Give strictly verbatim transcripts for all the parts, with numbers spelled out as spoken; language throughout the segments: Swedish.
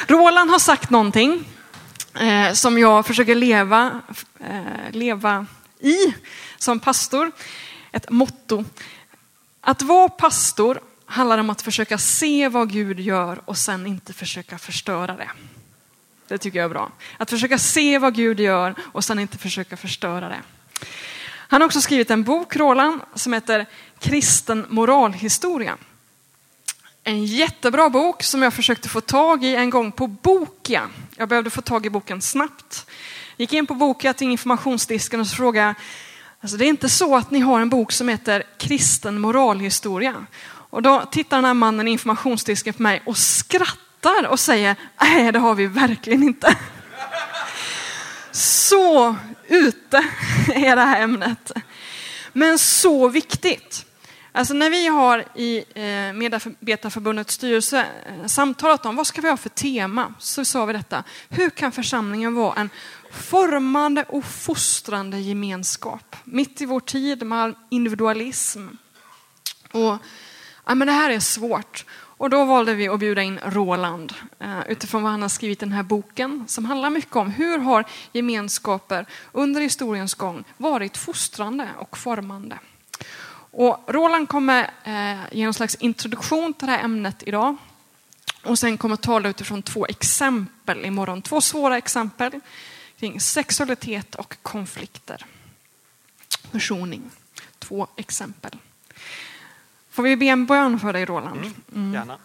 Roland har sagt någonting eh, som jag försöker leva, eh, leva i som pastor. Ett motto. Att vara pastor handlar om att försöka se vad Gud gör och sen inte försöka förstöra det. Det tycker jag är bra. Att försöka se vad Gud gör och sen inte försöka förstöra det. Han har också skrivit en bok, Roland, som heter Kristen moralhistoria. En jättebra bok som jag försökte få tag i en gång på Bokia. Jag behövde få tag i boken snabbt. Gick in på Bokia till informationsdisken och så frågade, alltså det är inte så att ni har en bok som heter Kristen moralhistoria. Och då tittar den här mannen i informationsdisken på mig och skrattar och säger, nej det har vi verkligen inte. Så ute är det här ämnet. Men så viktigt. Alltså när vi har i Medarbetarförbundets styrelse samtalat om vad ska vi ha för tema, så sa vi detta. Hur kan församlingen vara en formande och fostrande gemenskap mitt i vår tid med individualism? Och ja, men det här är svårt. Och då valde vi att bjuda in Roland utifrån vad han har skrivit i den här boken som handlar mycket om hur har gemenskaper under historiens gång varit fostrande och formande. Och Roland kommer eh, ge en slags introduktion till det här ämnet idag. Och sen kommer tala utifrån två exempel imorgon. Två svåra exempel kring sexualitet och konflikter. Försoning. Två exempel. Får vi be en bön för dig, Roland? Mm, gärna.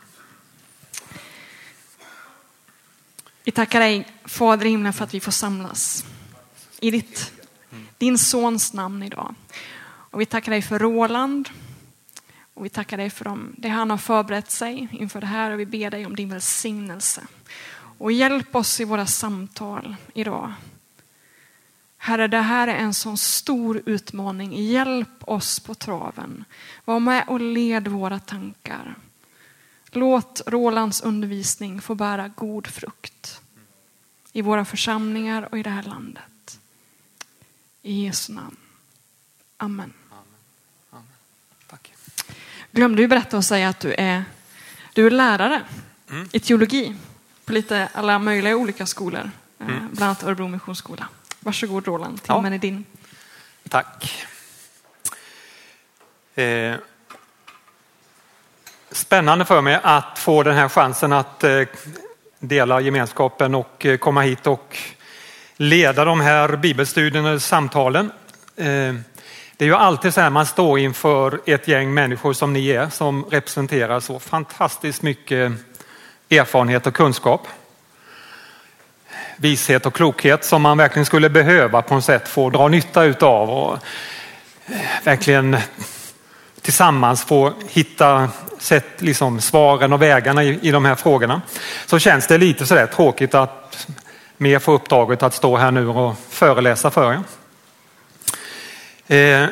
Vi tackar dig, Fader i himlen, för att vi får samlas i ditt, din sons namn idag. Och vi tackar dig för Roland. Och vi tackar dig för dem, det han har förberett sig inför det här. Och vi ber dig om din välsignelse. Och hjälp oss i våra samtal idag. Herre, det här är en sån stor utmaning. Hjälp oss på traven. Var med och led våra tankar. Låt Rolands undervisning få bära god frukt. I våra församlingar och i det här landet. I Jesu namn. Amen. Amen. Amen. Tack. Glömde du berätta och säga att du är, du är lärare mm. i teologi på lite alla möjliga olika skolor. Mm. Bland annat Örebro Missionsskola. Varsågod Roland, timmen ja. är din. Tack. Eh, spännande för mig att få den här chansen att eh, dela gemenskapen och eh, komma hit och leda de här bibelstudierna och samtalen. Eh, det är ju alltid så här man står inför ett gäng människor som ni är som representerar så fantastiskt mycket erfarenhet och kunskap. Vishet och klokhet som man verkligen skulle behöva på något sätt få dra nytta utav och verkligen tillsammans få hitta sätt, liksom svaren och vägarna i, i de här frågorna. Så känns det lite sådär tråkigt att mer få uppdraget att stå här nu och föreläsa för er. Eh,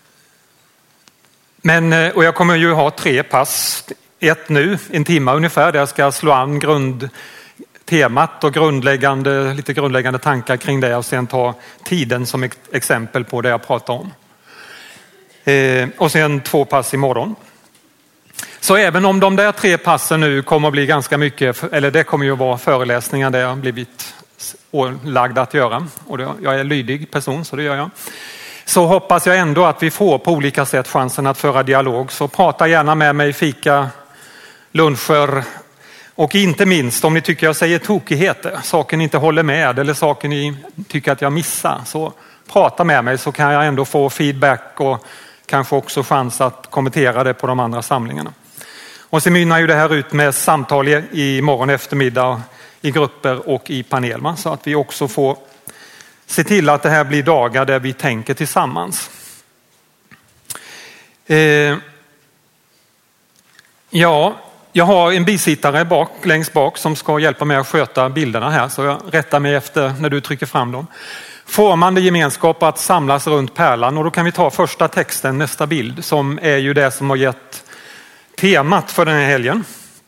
men, och jag kommer ju ha tre pass. Ett nu, en timme ungefär, där jag ska slå an grund temat och grundläggande, lite grundläggande tankar kring det och sen ta tiden som exempel på det jag pratar om. Eh, och sen två pass imorgon. Så även om de där tre passen nu kommer att bli ganska mycket, eller det kommer ju vara föreläsningar där jag blivit ålagd att göra. Och det, jag är en lydig person så det gör jag. Så hoppas jag ändå att vi får på olika sätt chansen att föra dialog. Så prata gärna med mig, fika, luncher. Och inte minst om ni tycker jag säger tokigheter, saker ni inte håller med eller saker ni tycker att jag missar, så prata med mig så kan jag ändå få feedback och kanske också chans att kommentera det på de andra samlingarna. Och så mynnar ju det här ut med samtal i morgon eftermiddag i grupper och i panel, så att vi också får se till att det här blir dagar där vi tänker tillsammans. Eh, ja... Jag har en bisittare bak, längst bak som ska hjälpa mig att sköta bilderna här. Så jag rättar mig efter när du trycker fram dem. Formande gemenskap att samlas runt pärlan. Och då kan vi ta första texten, nästa bild. Som är ju det som har gett temat för den här helgen.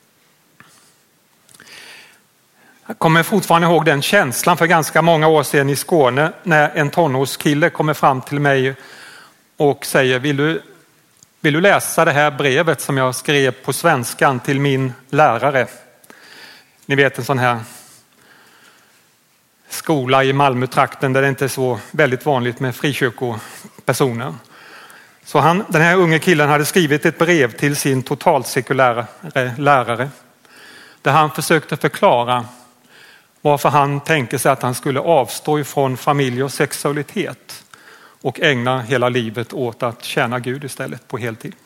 Jag kommer fortfarande ihåg den känslan för ganska många år sedan i Skåne. När en tonårskille kommer fram till mig och säger, vill du... Vill du läsa det här brevet som jag skrev på svenskan till min lärare? Ni vet en sån här skola i Malmö-trakten där det inte är så väldigt vanligt med frikyrkopersoner. Så han, den här unge killen hade skrivit ett brev till sin totalt sekulära lärare där han försökte förklara varför han tänker sig att han skulle avstå ifrån familj och sexualitet och ägna hela livet åt att tjäna Gud istället på heltid.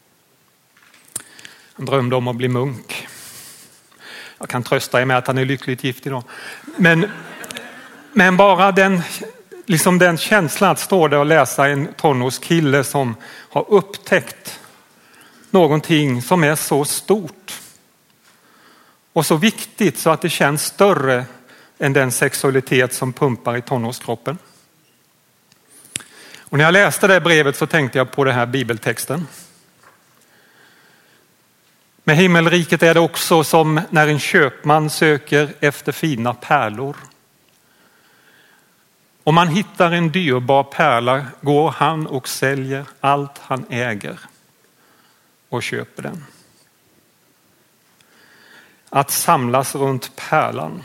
Han drömde om att bli munk. Jag kan trösta er med att han är lyckligt gift idag. Men, men bara den, liksom den känslan att stå där och läsa en tonårskille som har upptäckt någonting som är så stort och så viktigt så att det känns större än den sexualitet som pumpar i tonårskroppen. Och när jag läste det brevet så tänkte jag på den här bibeltexten. Med himmelriket är det också som när en köpman söker efter fina pärlor. Om man hittar en dyrbar pärla går han och säljer allt han äger och köper den. Att samlas runt pärlan.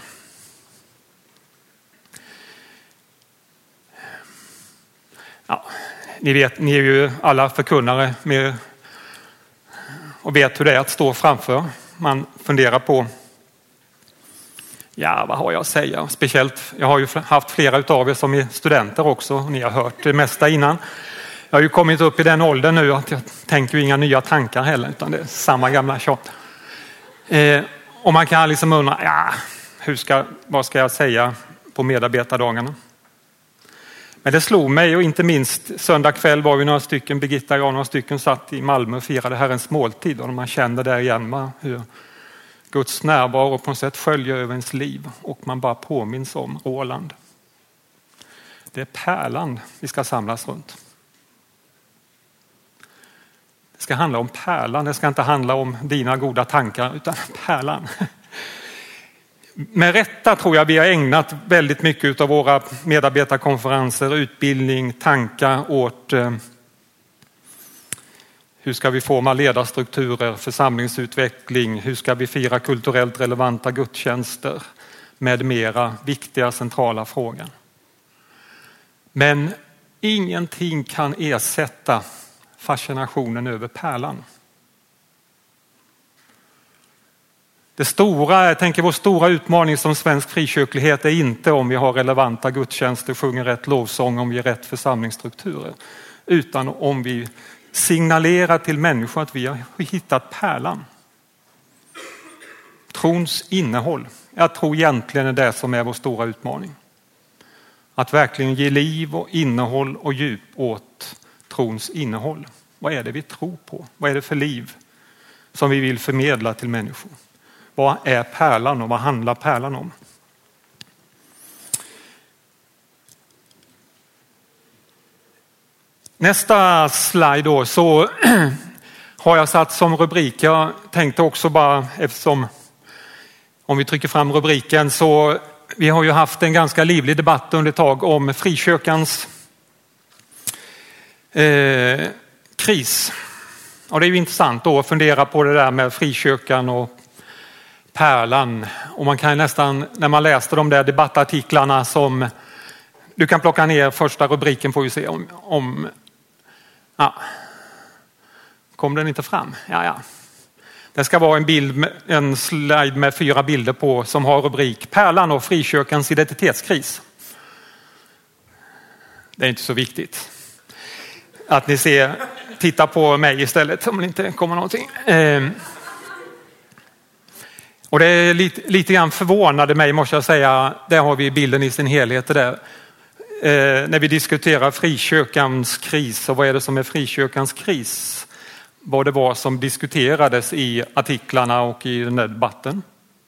Ja, ni vet, ni är ju alla förkunnare med och vet hur det är att stå framför. Man funderar på, ja vad har jag att säga? Speciellt, jag har ju haft flera utav er som är studenter också. Ni har hört det mesta innan. Jag har ju kommit upp i den åldern nu att jag tänker ju inga nya tankar heller, utan det är samma gamla tjat. Eh, och man kan liksom undra, ja, hur ska, vad ska jag säga på medarbetardagarna? Men det slog mig, och inte minst söndag kväll var vi några stycken, Birgitta och jag några stycken satt i Malmö och firade Herrens måltid. Och man kände där igen va, hur Guds närvaro på något sätt sköljer över ens liv. Och man bara påminns om Roland. Det är pärlan vi ska samlas runt. Det ska handla om pärlan, det ska inte handla om dina goda tankar utan pärlan. Med rätta tror jag vi har ägnat väldigt mycket av våra medarbetarkonferenser, utbildning, tankar åt eh, hur ska vi forma ledarstrukturer, församlingsutveckling, hur ska vi fira kulturellt relevanta gudstjänster med mera viktiga centrala frågor. Men ingenting kan ersätta fascinationen över pärlan. Det stora, jag tänker vår stora utmaning som svensk frikyrklighet är inte om vi har relevanta gudstjänster, sjunger rätt lovsång, om vi har rätt församlingsstrukturer. Utan om vi signalerar till människor att vi har hittat pärlan. Trons innehåll. Jag tror egentligen är det som är vår stora utmaning. Att verkligen ge liv och innehåll och djup åt trons innehåll. Vad är det vi tror på? Vad är det för liv som vi vill förmedla till människor? Vad är pärlan och vad handlar pärlan om? Nästa slide då, så har jag satt som rubrik. Jag tänkte också bara, eftersom om vi trycker fram rubriken, så vi har ju haft en ganska livlig debatt under ett tag om frikyrkans eh, kris. Och det är ju intressant då att fundera på det där med frikyrkan och pärlan. Och man kan nästan, när man läste de där debattartiklarna som du kan plocka ner första rubriken, får vi se om, om ja, kom den inte fram? Ja, ja. Det ska vara en bild, en slide med fyra bilder på som har rubrik Pärlan och frikyrkans identitetskris. Det är inte så viktigt att ni ser, titta på mig istället om det inte kommer någonting. Ehm. Och det är lite, lite grann förvånade mig, måste jag säga. Där har vi bilden i sin helhet där. Eh, när vi diskuterar frikyrkans kris och vad är det som är frikyrkans kris? Vad det var som diskuterades i artiklarna och i den här debatten.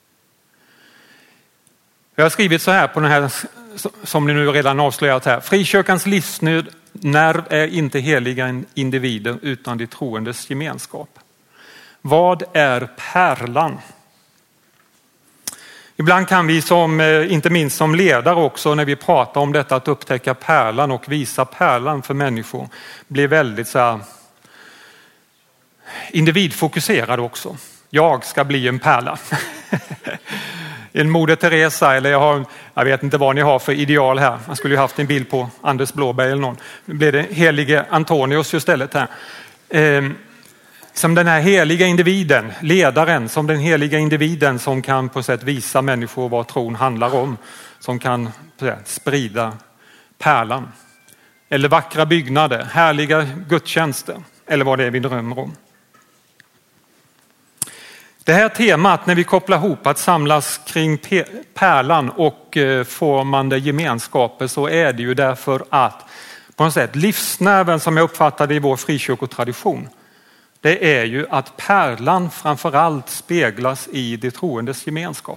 Jag har skrivit så här på den här, som ni nu redan avslöjat här. Frikyrkans livsnerv är inte heliga individer utan de troendes gemenskap. Vad är pärlan? Ibland kan vi som, inte minst som ledare också, när vi pratar om detta att upptäcka pärlan och visa pärlan för människor, bli väldigt så här individfokuserad också. Jag ska bli en pärla. en Moder Teresa, eller jag, har, jag vet inte vad ni har för ideal här. Man skulle ju haft en bild på Anders Blåberg eller någon. Nu blev det helige Antonius istället här. Eh, som den här heliga individen, ledaren, som den heliga individen som kan på sätt visa människor vad tron handlar om. Som kan på sätt, sprida pärlan. Eller vackra byggnader, härliga gudstjänster. Eller vad det är vi drömmer om. Det här temat när vi kopplar ihop att samlas kring pärlan och formande gemenskaper, så är det ju därför att på något sätt livsnerven som jag uppfattade i vår frikyrkotradition, det är ju att pärlan framförallt speglas i de troendes gemenskap.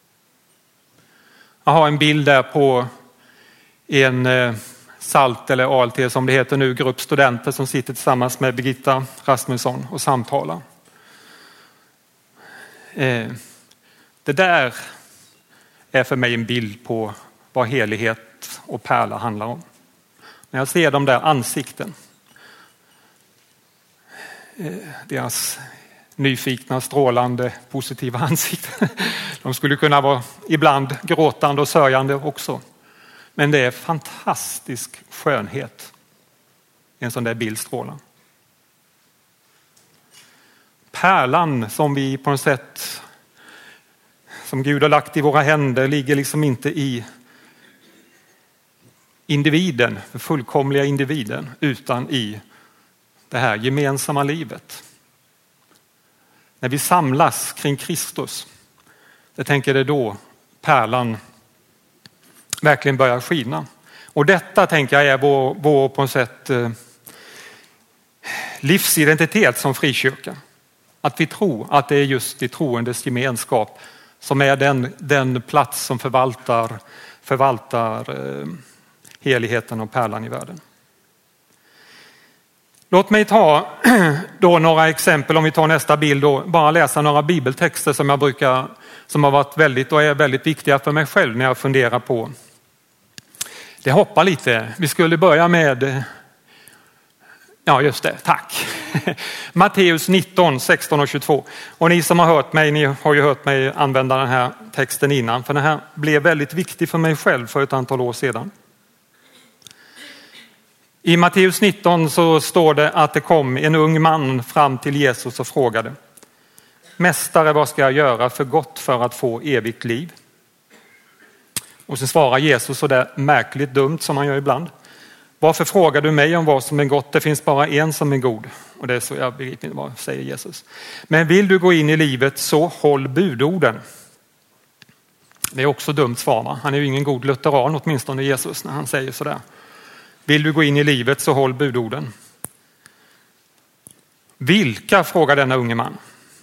Jag har en bild där på en SALT eller A L T som det heter nu, grupp studenter som sitter tillsammans med Birgitta Rasmusson och samtalar. Det där är för mig en bild på vad helighet och pärla handlar om. När jag ser de där ansikten, deras nyfikna, strålande, positiva ansikten. De skulle kunna vara ibland gråtande och sörjande också. Men det är fantastisk skönhet i en sån där bildstråla. Pärlan som vi på något sätt, som Gud har lagt i våra händer, ligger liksom inte i individen, den fullkomliga individen, utan i det här gemensamma livet. När vi samlas kring Kristus, jag tänker det då pärlan verkligen börjar skina. Och detta tänker jag är vår, vår på något sätt livsidentitet som frikyrka. Att vi tror att det är just de troendes gemenskap som är den, den plats som förvaltar, förvaltar eh, heligheten och pärlan i världen. Låt mig ta då några exempel, om vi tar nästa bild då, bara läsa några bibeltexter som jag brukar, som har varit väldigt och är väldigt viktiga för mig själv när jag funderar på. Det hoppar lite. Vi skulle börja med, ja just det, tack. Matteus nitton, sexton och tjugotvå. Och ni som har hört mig, ni har ju hört mig använda den här texten innan. För den här blev väldigt viktig för mig själv för ett antal år sedan. I Matteus nitton så står det att det kom en ung man fram till Jesus och frågade: Mästare, vad ska jag göra för gott för att få evigt liv? Och så svarar Jesus så där märkligt dumt som han gör ibland. Varför frågar du mig om vad som är gott? Det finns bara en som är god. Och det är så jag begriper inte vad säger Jesus. Men vill du gå in i livet så håll budorden. Det är också dumt svar, va? Han är ju ingen god lutheran åtminstone Jesus när han säger sådär. Vill du gå in i livet så håll budorden. Vilka, frågar denna unge man.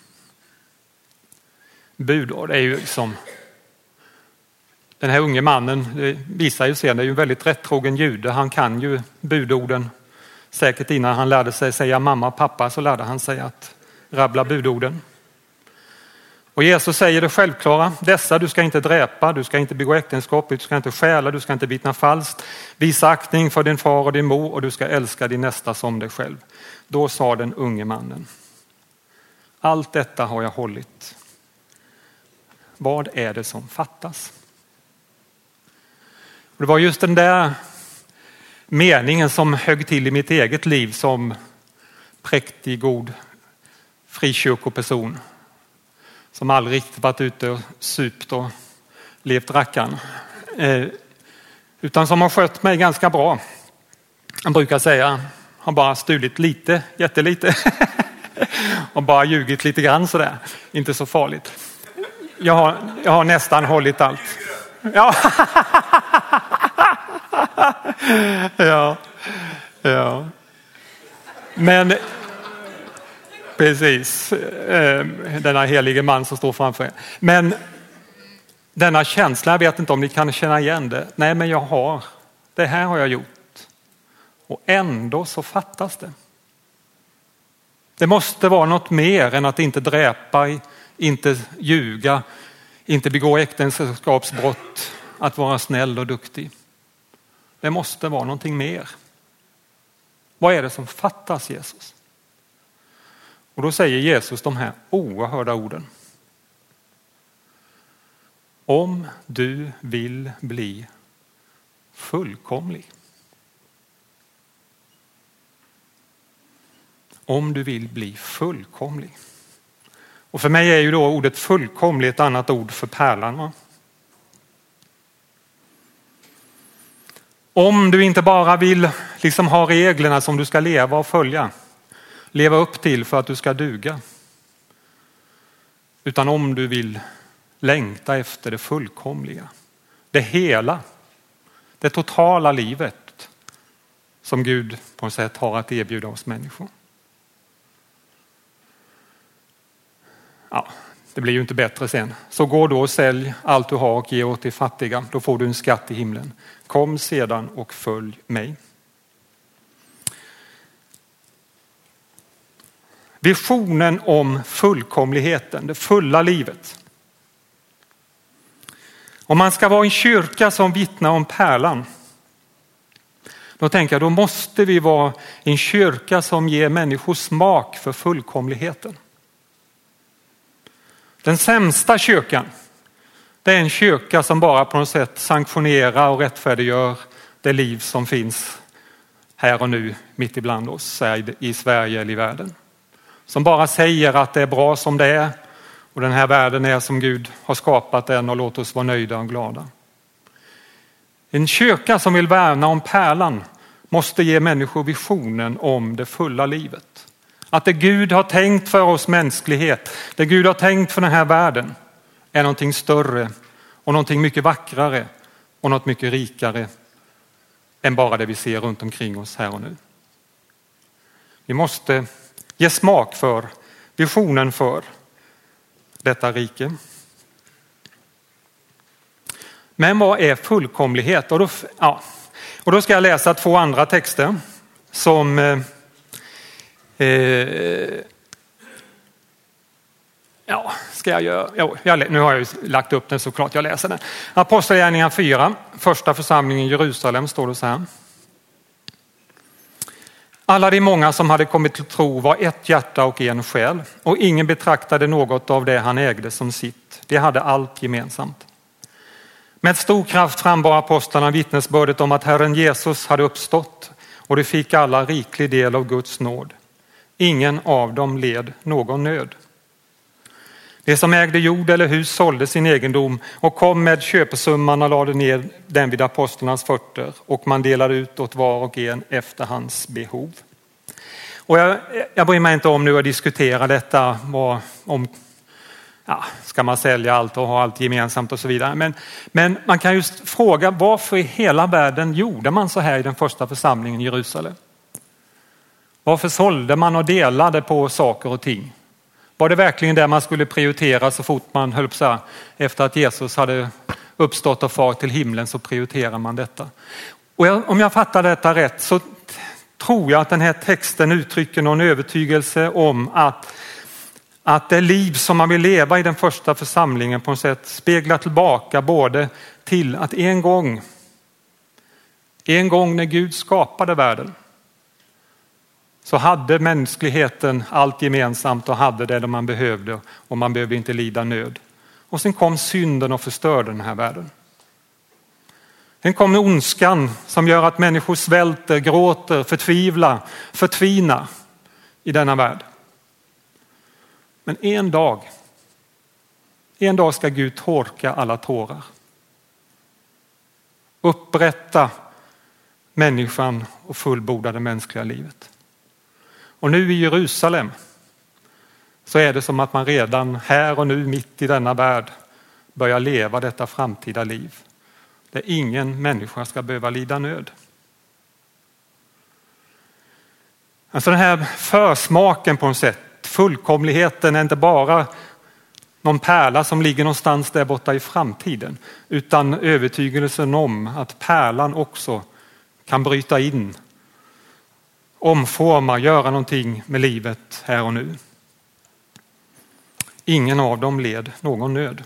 Budord är ju liksom... Den här unge mannen, det visar ju sen, det är ju en väldigt rättrogen jude. Han kan ju budorden. Säkert innan han lärde sig säga mamma och pappa så lärde han sig att rabbla budorden. Och Jesus säger det självklara. Dessa, du ska inte dräpa, du ska inte begå äktenskap, du ska inte stjäla, du ska inte vittna falskt. Visa aktning för din far och din mor och du ska älska din nästa som dig själv. Då sa den unge mannen: allt detta har jag hållit. Vad är det som fattas? Det var just den där meningen som högg till i mitt eget liv som präktig, god frikyrkoperson. Som aldrig riktigt varit ute och supt och levt rackan. Eh, utan som har skött mig ganska bra. Jag brukar säga, har bara stulit lite, jättelite. och bara ljugit lite grann sådär. Inte så farligt. Jag har, jag har nästan hållit allt. Ja. ja. Ja. Men precis, denna helige man som står framför er. Men denna känsla, jag vet inte om ni kan känna igen det. Nej, men jag har, det här har jag gjort. Och ändå så fattas det. Det måste vara något mer än att inte dräpa, inte ljuga, inte begå äktenskapsbrott, att vara snäll och duktig. Det måste vara någonting mer. Vad är det som fattas, Jesus? Och då säger Jesus de här oerhörda orden. Om du vill bli fullkomlig. Om du vill bli fullkomlig. Och för mig är ju då ordet fullkomlig ett annat ord för pärlan. Va? Om du inte bara vill liksom ha reglerna som du ska leva och följa. Leva upp till för att du ska duga. Utan om du vill längta efter det fullkomliga. Det hela. Det totala livet. Som Gud på något sätt har att erbjuda oss människor. Ja, det blir ju inte bättre sen. Så gå då och sälj allt du har och ge åt de fattiga. Då får du en skatt i himlen. Kom sedan och följ mig. Visionen om fullkomligheten, det fulla livet. Om man ska vara en kyrka som vittnar om pärlan. Då tänker jag, då måste vi vara en kyrka som ger människor smak för fullkomligheten. Den sämsta kyrkan, det är en kyrka som bara på något sätt sanktionerar och rättfärdiggör det liv som finns här och nu mitt ibland oss i Sverige eller i världen. Som bara säger att det är bra som det är och den här världen är som Gud har skapat den och låt oss vara nöjda och glada. En kyrka som vill värna om pärlan måste ge människor visionen om det fulla livet. Att det Gud har tänkt för oss mänsklighet, det Gud har tänkt för den här världen är någonting större och någonting mycket vackrare och något mycket rikare än bara det vi ser runt omkring oss här och nu. Vi måste ge smak för visionen för detta rike. Men vad är fullkomlighet? Och då, ja, och då ska jag läsa två andra texter som eh, eh, ja, ska jag göra? Jo, jag, nu har jag ju lagt upp den såklart, jag läser den. Apostlagärningarna fyra, första församlingen i Jerusalem står det så här. Alla de många som hade kommit till tro var ett hjärta och en själ och ingen betraktade något av det han ägde som sitt. De hade allt gemensamt. Med stor kraft frambar apostlarna vittnesbördet om att Herren Jesus hade uppstått och de fick alla riklig del av Guds nåd. Ingen av dem led någon nöd. De som ägde jord eller hus sålde sin egendom och kom med köpesumman och lade ner den vid apostlarnas fötter och man delade ut åt var och en efter hans behov. Och jag, jag bryr mig inte om nu att diskutera detta, vad, om ja, ska man sälja allt och ha allt gemensamt och så vidare. Men, men man kan just fråga varför i hela världen gjorde man så här i den första församlingen i Jerusalem? Varför sålde man och delade på saker och ting? Var det verkligen det man skulle prioritera så fort man höll på så här, efter att Jesus hade uppstått och far till himlen så prioriterar man detta. Och jag, om jag fattar detta rätt så tror jag att den här texten uttrycker någon övertygelse om att, att det liv som man vill leva i den första församlingen på något sätt speglar tillbaka både till att en gång, en gång när Gud skapade världen så hade mänskligheten allt gemensamt och hade det man behövde och man behövde inte lida nöd. Och sen kom synden och förstörde den här världen. Sen kom ondskan som gör att människor svälter, gråter, förtvivlar, förtvinar i denna värld. Men en dag, en dag ska Gud torka alla tårar. Upprätta människan och fullborda det mänskliga livet. Och nu i Jerusalem så är det som att man redan här och nu mitt i denna värld börjar leva detta framtida liv. Där ingen människa ska behöva lida nöd. Alltså den här försmaken på något sätt, fullkomligheten är inte bara någon pärla som ligger någonstans där borta i framtiden. Utan övertygelsen om att pärlan också kan bryta in, omforma, göra någonting med livet här och nu. Ingen av dem led någon nöd.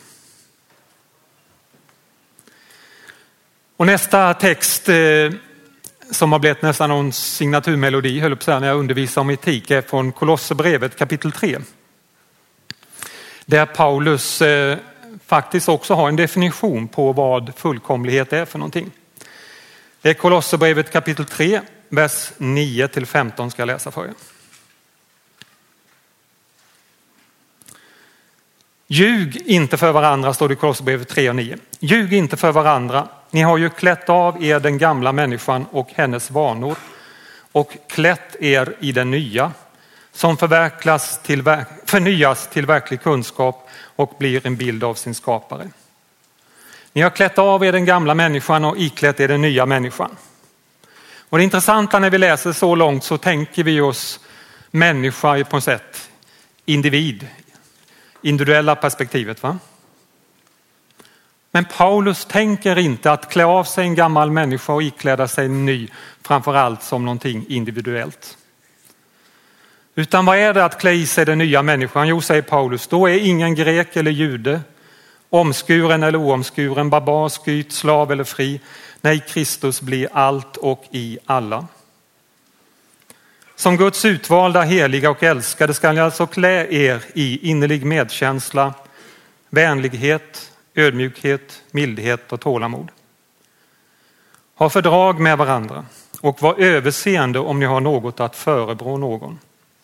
Och nästa text eh, som har blivit nästan någon signaturmelodi höll på så här när jag undervisar om etik är från Kolosserbrevet kapitel tre. Där Paulus eh, faktiskt också har en definition på vad fullkomlighet är för någonting. Det är Kolosserbrevet kapitel tre, vers nio till femton ska jag läsa för er. Ljug inte för varandra, står det i Kolosserbrevet tre och nio. Ljug inte för varandra. Ni har ju klätt av er den gamla människan och hennes vanor och klätt er i den nya som förverklas till, förnyas till verklig kunskap och blir en bild av sin skapare. Ni har klätt av er den gamla människan och iklätt er den nya människan. Och det intressanta när vi läser så långt så tänker vi oss människa på ett sätt, individ, individuella perspektivet, va? Men Paulus tänker inte att klä av sig en gammal människa och ikläda sig en ny, framförallt som någonting individuellt. Utan vad är det att klä i sig den nya människan? Jo, säger Paulus, då är ingen grek eller jude, omskuren eller oomskuren, barbar, skyt, slav eller fri. Nej, Kristus blir allt och i alla. Som Guds utvalda, heliga och älskade ska ni alltså klä er i innerlig medkänsla, vänlighet, ödmjukhet, mildhet och tålamod. Ha fördrag med varandra och var överseende om ni har något att förebrå någon.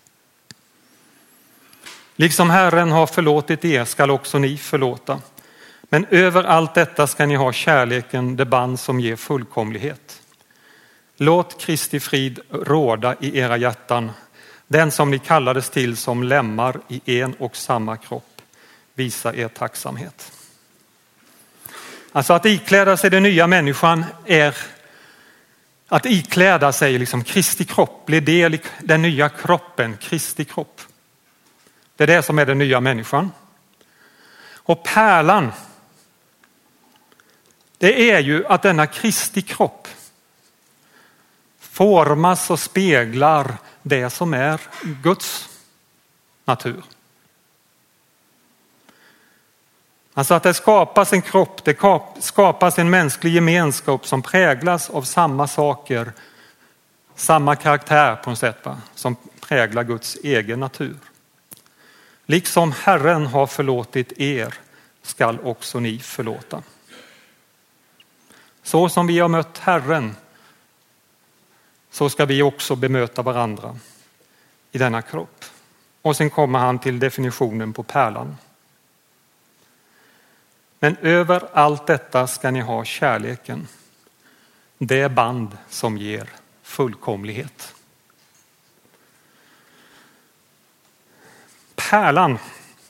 Liksom Herren har förlåtit er skall också ni förlåta. Men över allt detta ska ni ha kärleken, det band som ger fullkomlighet. Låt Kristi frid råda i era hjärtan, den som ni kallades till som lemmar i en och samma kropp. Visa er tacksamhet. Alltså att ikläda sig den nya människan är att ikläda sig liksom Kristi kropp, bli del i den nya kroppen, Kristi kropp. Det är det som är den nya människan. Och pärlan, det är ju att denna Kristi kropp formas och speglar det som är Guds natur. Alltså att det skapas en kropp, det skapas en mänsklig gemenskap som präglas av samma saker, samma karaktär på något sätt, va? Som präglar Guds egen natur. Liksom Herren har förlåtit er skall också ni förlåta. Så som vi har mött Herren, så ska vi också bemöta varandra i denna kropp. Och sen kommer han till definitionen på pärlan. Men över allt detta ska ni ha kärleken. Det band som ger fullkomlighet. Pärlan.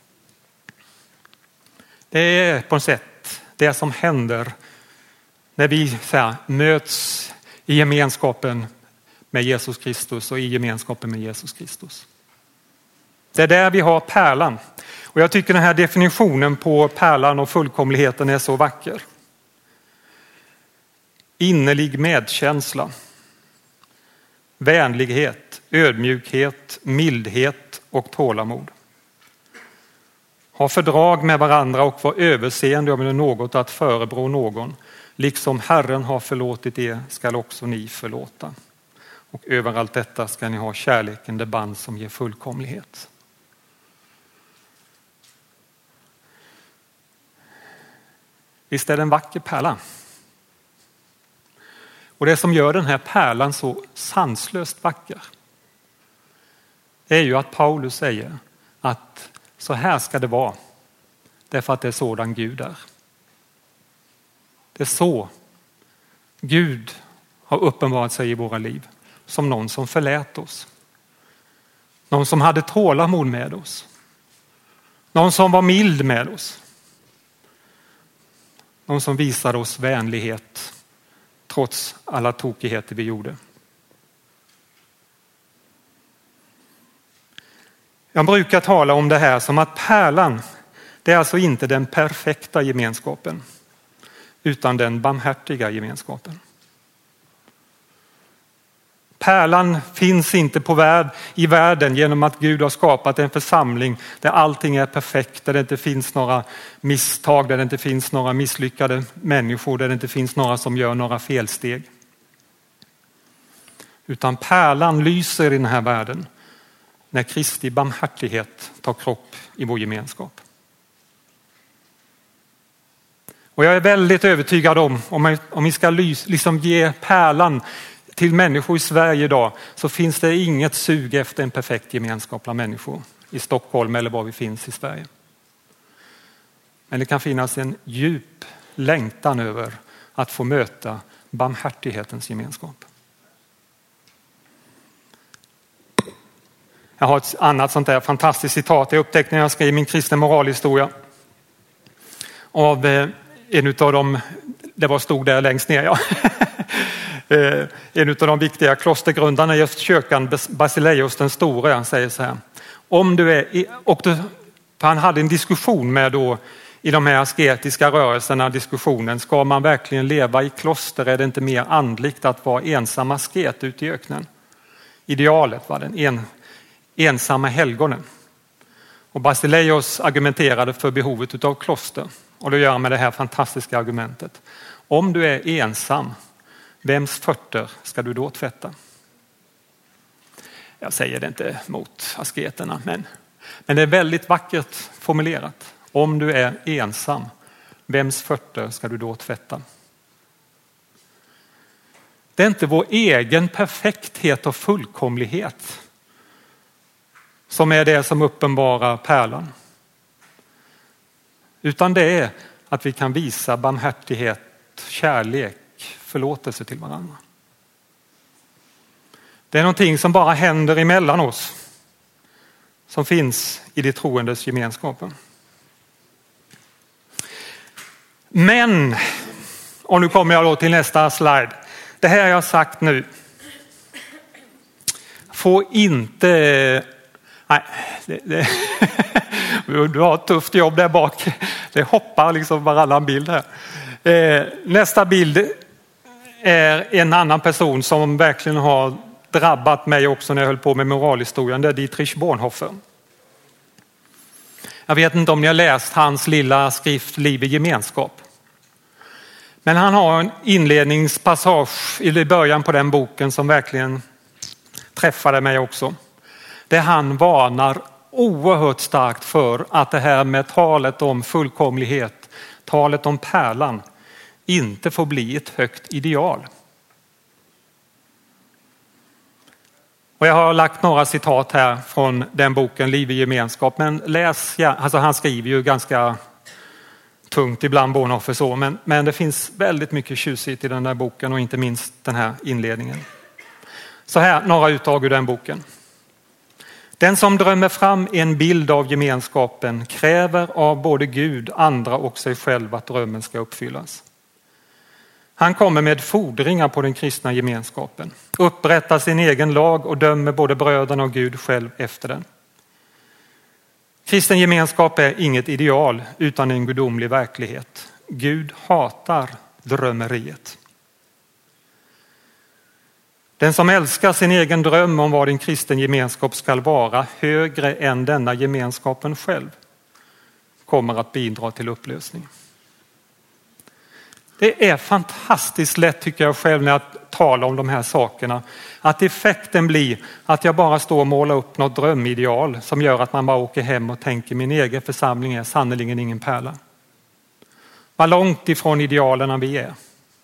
Det är på något sätt det som händer när vi så här, möts i gemenskapen med Jesus Kristus och i gemenskapen med Jesus Kristus. Det är där vi har pärlan. Och jag tycker den här definitionen på pärlan och fullkomligheten är så vacker. Innerlig medkänsla, vänlighet, ödmjukhet, mildhet och tålamod. Ha fördrag med varandra och var överseende om det är något att förebrå någon. Liksom Herren har förlåtit er skall också ni förlåta. Och över allt detta ska ni ha kärleken, det band som ger fullkomlighet. Visst är det en vacker pärla? Och det som gör den här pärlan så sanslöst vacker är ju att Paulus säger att så här ska det vara. Därför att det är sådan Gud är. Det är så Gud har uppenbarat sig i våra liv. Som någon som förlät oss. Någon som hade tålamod med oss. Någon som var mild med oss. Någon som visade oss vänlighet trots alla tokigheter vi gjorde. Jag brukar tala om det här som att pärlan, det är alltså inte den perfekta gemenskapen utan den barmhärtiga gemenskapen. Pärlan finns inte på värld, i världen genom att Gud har skapat en församling där allting är perfekt, där det inte finns några misstag, där det inte finns några misslyckade människor, där det inte finns några som gör några felsteg. Utan pärlan lyser i den här världen när Kristi barmhärtighet tar kropp i vår gemenskap. Och jag är väldigt övertygad om, om, om vi ska liksom ge pärlan till människor i Sverige idag, så finns det inget sug efter en perfekt gemenskap bland människor i Stockholm eller var vi finns i Sverige. Men det kan finnas en djup längtan över att få möta barmhärtighetens gemenskap. Jag har ett annat sånt där fantastiskt citat jag upptäckte när jag skrev min kristen moralhistoria. Av en utav dem, det var stod där längst ner, ja. En utav de viktiga klostergrundarna i kyrkan, Basileios den store, han säger så här: om du är, och du, han hade en diskussion med då i de här asketiska rörelserna, diskussionen, ska man verkligen leva i kloster? Är det inte mer andligt att vara ensam asket ute i öknen? Idealet var den en, ensamma helgonen. Och Basileios argumenterade för behovet av kloster. Och då gör han med det här fantastiska argumentet: om du är ensam, vems fötter ska du då tvätta? Jag säger det inte mot asketerna, men, men det är väldigt vackert formulerat. Om du är ensam, vems fötter ska du då tvätta? Det är inte vår egen perfekthet och fullkomlighet som är det som uppenbarar pärlan. Utan det är att vi kan visa barmhärtighet, kärlek, förlåtelse till varandra. Det är någonting som bara händer emellan oss, som finns i de troendes gemenskapen. Men, och nu kommer jag då till nästa slide. Det här jag har sagt nu får inte... Nej, det, det, du har ett tufft jobb där bak. Det hoppar liksom varannan bild här. Nästa bild är en annan person som verkligen har drabbat mig också när jag höll på med moralhistorien. Det är Dietrich Bonhoeffer. Jag vet inte om ni har läst hans lilla skrift Liv i gemenskap. Men han har en inledningspassage i början på den boken som verkligen träffade mig också. Där han varnar oerhört starkt för att det här med talet om fullkomlighet, talet om pärlan, inte får bli ett högt ideal. Och jag har lagt några citat här från den boken Liv i gemenskap, men läs, ja, alltså han skriver ju ganska tungt ibland Bonhoeffer så, men, men det finns väldigt mycket tjusigt i den där boken och inte minst den här inledningen. Så här, några utdrag ur den boken. Den som drömmer fram en bild av gemenskapen kräver av både Gud, andra och sig själv att drömmen ska uppfyllas. Han kommer med fordringar på den kristna gemenskapen, upprättar sin egen lag och dömer både bröderna och Gud själv efter den. Kristen gemenskap är inget ideal utan en gudomlig verklighet. Gud hatar drömmeriet. Den som älskar sin egen dröm om vad en kristen gemenskap ska vara högre än denna gemenskapen själv kommer att bidra till upplösning. Det är fantastiskt lätt tycker jag själv när jag talar om de här sakerna. Att effekten blir att jag bara står och målar upp något drömideal som gör att man bara åker hem och tänker min egen församling är sannoliken ingen pärla. Vad långt ifrån idealerna vi är.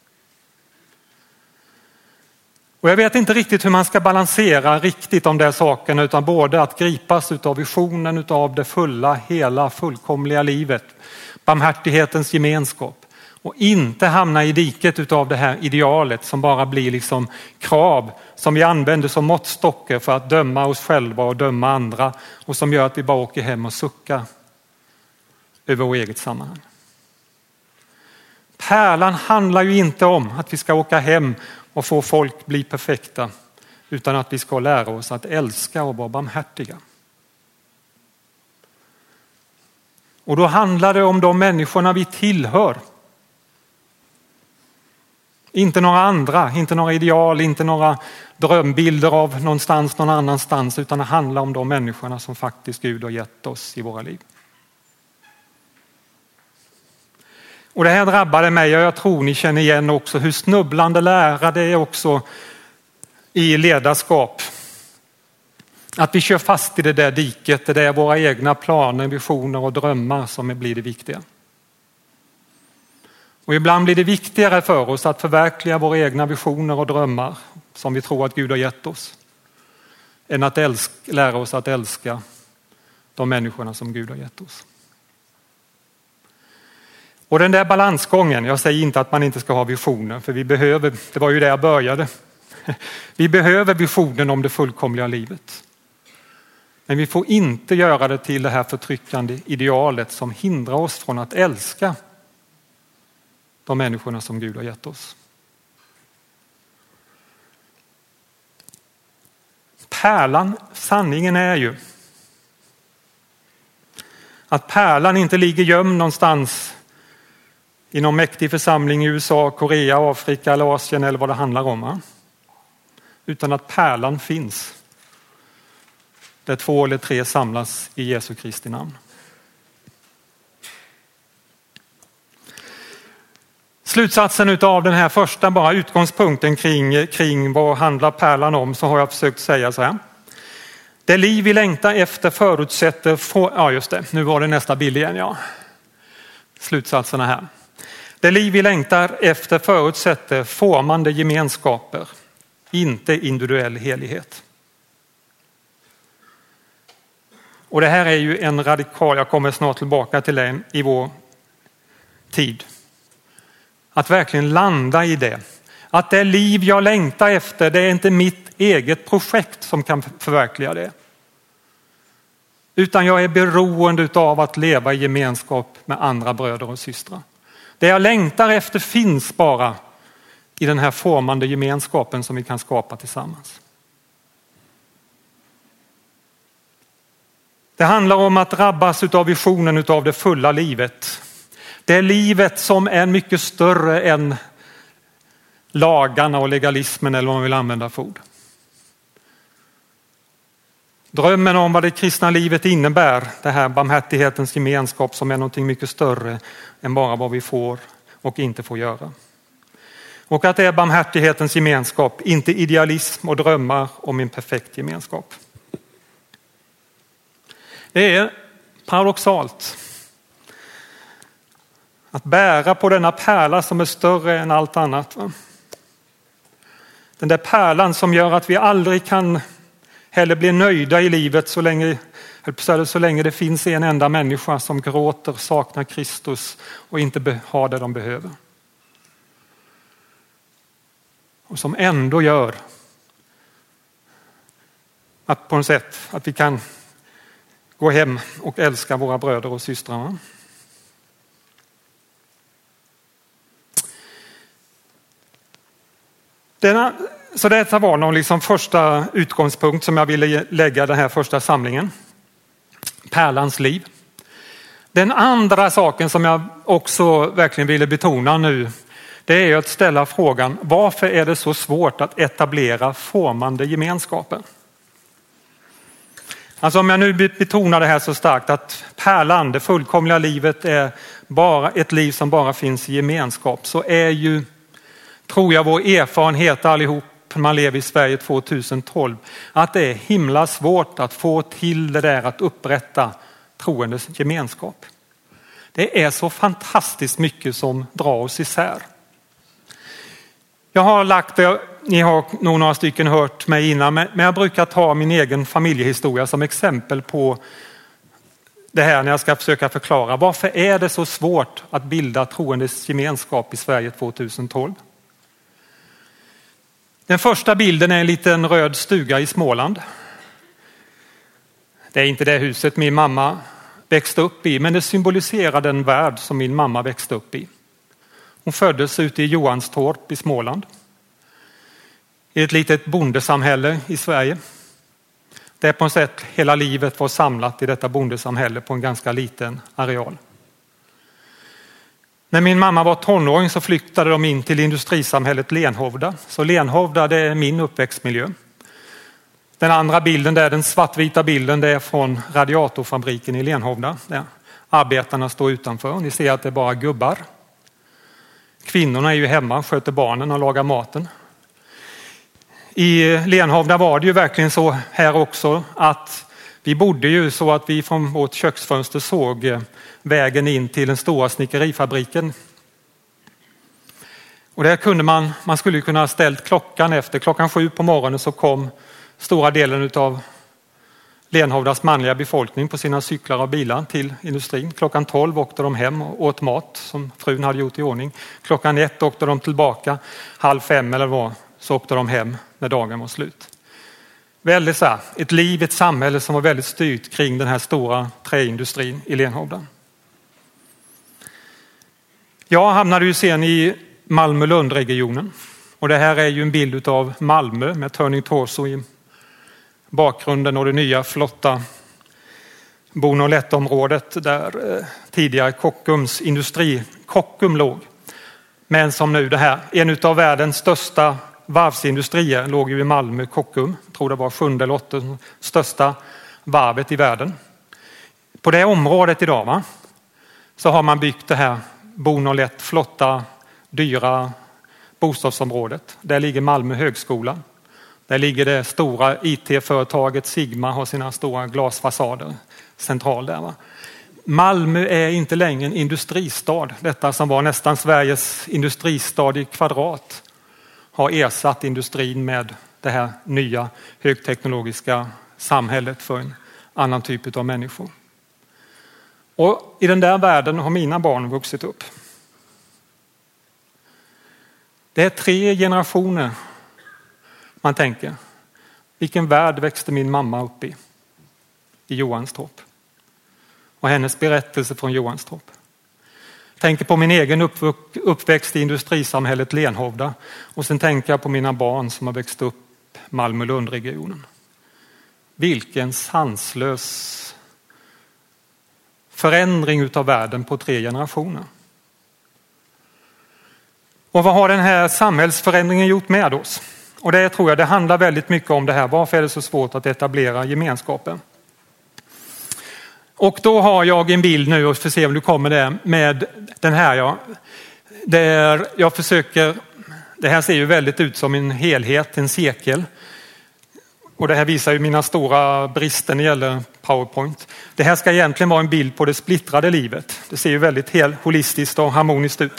Och jag vet inte riktigt hur man ska balansera riktigt om de här sakerna utan både att gripas av visionen av det fulla, hela, fullkomliga livet. Barmhärtighetens gemenskap. Och inte hamna i diket av det här idealet som bara blir liksom krav som vi använder som måttstockar för att döma oss själva och döma andra. Och som gör att vi bara åker hem och suckar över vår eget sammanhang. Pärlan handlar ju inte om att vi ska åka hem och få folk bli perfekta. Utan att vi ska lära oss att älska och vara barmhärtiga. Och då handlar det om de människorna vi tillhör. Inte några andra, inte några ideal, inte några drömbilder av någonstans någon annanstans. Utan det handlar om de människorna som faktiskt Gud har gett oss i våra liv. Och det här drabbade mig och jag tror ni känner igen också hur snubblande lära det är också i ledarskap. Att vi kör fast i det där diket, det är våra egna planer, visioner och drömmar som blir det viktiga. Och ibland blir det viktigare för oss att förverkliga våra egna visioner och drömmar som vi tror att Gud har gett oss, än att älska, lära oss att älska de människorna som Gud har gett oss. Och den där balansgången, jag säger inte att man inte ska ha visioner, för vi behöver, det var ju där jag började. Vi behöver visionen om det fullkomliga livet. Men vi får inte göra det till det här förtryckande idealet som hindrar oss från att älska de människorna som Gud har gett oss. Pärlan, sanningen är ju att pärlan inte ligger gömd någonstans i någon mäktig församling i U S A, Korea, Afrika eller Asien eller vad det handlar om. Utan att pärlan finns där två eller tre samlas i Jesu Kristi namn. Slutsatsen av den här första bara utgångspunkten kring, kring vad handlar pärlan om, så har jag försökt säga så här. Det liv vi längtar efter förutsätter, for, ja just det, nu var det nästa bild igen, ja. Slutsatserna här. Det liv vi längtar efter förutsätter formande gemenskaper, inte individuell helighet. Och det här är ju en radikal, jag kommer snart tillbaka till det i vår tid. Att verkligen landa i det. Att det liv jag längtar efter, det är inte mitt eget projekt som kan förverkliga det. Utan jag är beroende av att leva i gemenskap med andra bröder och systrar. Det jag längtar efter finns bara i den här formande gemenskapen som vi kan skapa tillsammans. Det handlar om att drabbas av visionen av det fulla livet. Det är livet som är mycket större än lagarna och legalismen eller vad man vill använda för ord. Drömmen om vad det kristna livet innebär, det här barmhärtighetens gemenskap som är någonting mycket större än bara vad vi får och inte får göra. Och att det är barmhärtighetens gemenskap, inte idealism och drömmar om en perfekt gemenskap. Det är paradoxalt att bära på denna pärla som är större än allt annat. Va? Den där pärlan som gör att vi aldrig kan heller bli nöjda i livet så länge, så länge det finns en enda människa som gråter, saknar Kristus och inte har det de behöver. Och som ändå gör att på något sätt att vi kan gå hem och älska våra bröder och systrar. Denna, så detta var någon liksom första utgångspunkt som jag ville lägga den här första samlingen. Pärlans liv. Den andra saken som jag också verkligen ville betona nu, det är att ställa frågan: varför är det så svårt att etablera formande gemenskaper? Alltså om jag nu betonar det här så starkt att pärlan, det fullkomliga livet, är bara ett liv som bara finns i gemenskap, så är ju, tror jag, vår erfarenhet allihop när man lever i Sverige tjugohundratolv, att det är himla svårt att få till det där att upprätta troendes gemenskap. Det är så fantastiskt mycket som drar oss isär. Jag har lagt det, ni har nog några stycken hört mig innan, men jag brukar ta min egen familjehistoria som exempel på det här när jag ska försöka förklara varför är det så svårt att bilda troendes gemenskap i Sverige tjugohundratolv. Den första bilden är en liten röd stuga i Småland. Det är inte det huset min mamma växte upp i, men det symboliserar den värld som min mamma växte upp i. Hon föddes ute i Johanstorp i Småland. I ett litet bondesamhälle i Sverige. Där på något sätt hela livet var samlat i detta bondesamhälle på en ganska liten areal. När min mamma var tonåring så flyttade de in till industrisamhället Lenhovda. Så Lenhovda, det är min uppväxtmiljö. Den andra bilden, där den svartvita bilden, det är från radiatorfabriken i Lenhovda. Där arbetarna står utanför. Ni ser att det är bara gubbar. Kvinnorna är ju hemma, sköter barnen och lagar maten. I Lenhovda var det ju verkligen så här också att vi bodde ju så att vi från vårt köksfönster såg vägen in till den stora snickerifabriken. Och där kunde man, man skulle kunna ha ställt klockan efter. Klockan sju på morgonen så kom stora delen av Lenhovdas manliga befolkning på sina cyklar och bilar till industrin. Klockan tolv åkte de hem och åt mat som frun hade gjort i ordning. Klockan ett åkte de tillbaka. Halv fem eller vad så åkte de hem när dagen var slut. Väldigt så här, ett liv, ett samhälle som var väldigt styrt kring den här stora träindustrin i Lenhovda. Jag hamnade ju sen i Malmö-Lund-regionen. Och det här är ju en bild av Malmö med Turning Torso i bakgrunden och det nya flotta Bonolett-området där eh, tidigare Kockums industri, Kockum låg. Men som nu det här, en av världens största varvsindustrier låg ju i Malmö, Kockum. Jag tror det var sjunde eller åttonde största varvet i världen. På det området idag va, så har man byggt det här Bonolett, flotta, dyra bostadsområdet. Där ligger Malmö högskola. Där ligger det stora I T-företaget Sigma, har sina stora glasfasader central där va. Malmö är inte längre en industristad. Detta som var nästan Sveriges industristad i kvadrat har ersatt industrin med det här nya högteknologiska samhället för en annan typ av människor. Och i den där världen har mina barn vuxit upp. Det är tre generationer man tänker. Vilken värld växte min mamma upp i? I Johanstorp. Och hennes berättelse från Johanstorp. Tänker på min egen uppväxt i industrisamhället Lenhovda. Och sen tänker jag på mina barn som har växt upp Malmö-Lund-regionen. Vilken sanslös förändring utav världen på tre generationer. Och vad har den här samhällsförändringen gjort med oss? Och det tror jag det handlar väldigt mycket om det här. Varför är det så svårt att etablera gemenskapen? Och då har jag en bild nu och får se om du kommer där med den här. Ja. Där jag försöker, det här ser ju väldigt ut som en helhet, en cirkel. Och det här visar ju mina stora brister när det gäller PowerPoint. Det här ska egentligen vara en bild på det splittrade livet. Det ser ju väldigt helt holistiskt och harmoniskt ut.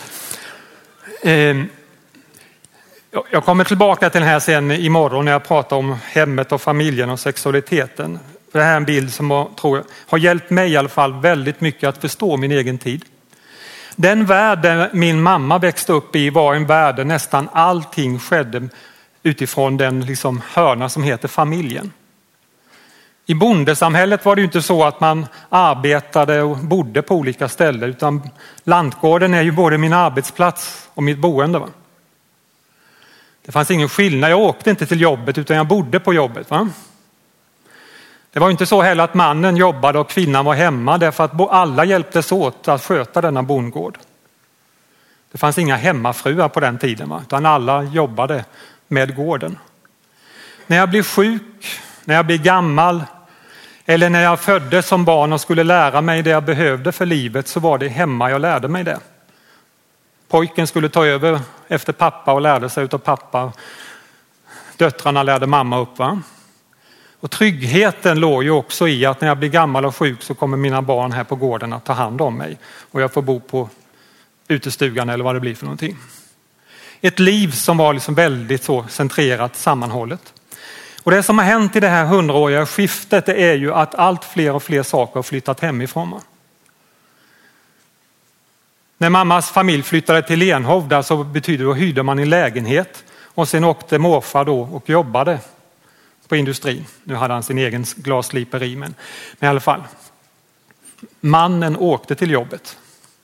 Jag kommer tillbaka till den här sen imorgon när jag pratar om hemmet och familjen och sexualiteten. Det här är en bild som jag tror har hjälpt mig i alla fall väldigt mycket att förstå min egen tid. Den värld där min mamma växte upp i var en värld där nästan allting skedde utifrån den liksom hörna som heter familjen. I bondesamhället var det ju inte så att man arbetade och bodde på olika ställen, utan lantgården är ju både min arbetsplats och mitt boende. Va? Det fanns ingen skillnad, jag åkte inte till jobbet utan jag bodde på jobbet. Va? Det var inte så heller att mannen jobbade och kvinnan var hemma, därför att alla hjälptes åt att sköta denna bondgård. Det fanns inga hemmafruar på den tiden, va? Utan alla jobbade med gården. När jag blev sjuk, när jag blev gammal eller när jag föddes som barn och skulle lära mig det jag behövde för livet, så var det hemma jag lärde mig det. Pojken skulle ta över efter pappa och lärde sig utav pappa. Döttrarna lärde mamma upp. Va? Och tryggheten låg ju också i att när jag blir gammal och sjuk så kommer mina barn här på gården att ta hand om mig. Och jag får bo på utestugan eller vad det blir för någonting. Ett liv som var liksom väldigt så centrerat, sammanhållet. Och det som har hänt i det här hundraåriga skiftet är ju att allt fler och fler saker har flyttat hemifrån. När mammas familj flyttade till Lenhovda så betyder det att hyrde man en lägenhet. Och sen åkte morfar då och jobbade på industrin. Nu hade han sin egen glassliperi, men, men i alla fall. Mannen åkte till jobbet.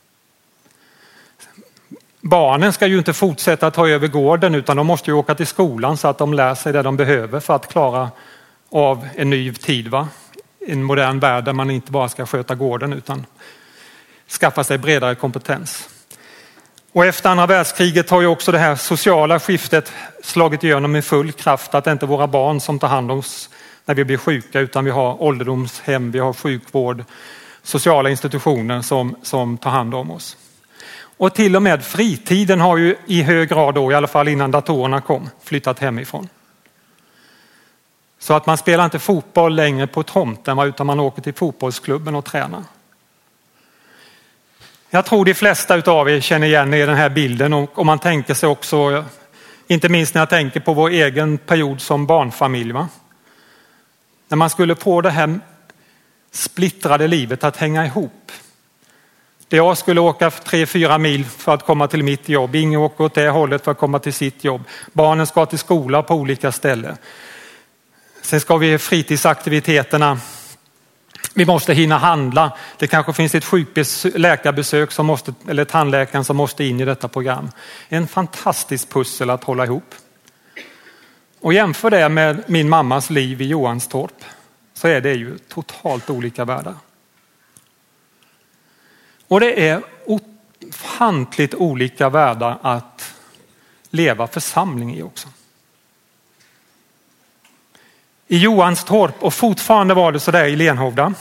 Barnen ska ju inte fortsätta ta över gården utan de måste ju åka till skolan så att de lär sig det de behöver för att klara av en ny tid. Va? En modern värld där man inte bara ska sköta gården utan skaffa sig bredare kompetens. Och efter andra världskriget har ju också det här sociala skiftet slagit igenom med full kraft, att det inte är våra barn som tar hand om oss när vi blir sjuka, utan vi har ålderdomshem, vi har sjukvård, sociala institutioner som, som tar hand om oss. Och till och med fritiden har ju i hög grad då, i alla fall innan datorerna kom, flyttat hemifrån. Så att man spelar inte fotboll längre på tomten, utan man åker till fotbollsklubben och tränar. Jag tror de flesta utav er känner igen er i den här bilden, och om man tänker sig också, inte minst när jag tänker på vår egen period som barnfamilj. Va? När man skulle få det här splittrade livet att hänga ihop. Där jag skulle åka tre, fyra mil för att komma till mitt jobb. Ingen åker åt det hållet för att komma till sitt jobb. Barnen ska till skola på olika ställen. Sen ska vi fritidsaktiviteterna. Vi måste hinna handla. Det kanske finns ett sjukläkarbesök som måste, eller tandläkaren som måste in i detta program. En fantastisk pussel att hålla ihop. Och jämför det med min mammas liv i Johanstorp, så är det ju totalt olika världar. Och det är ofantligt olika världar att leva församling i också. I Johanstorp, och fortfarande var det så där i Lenhovda,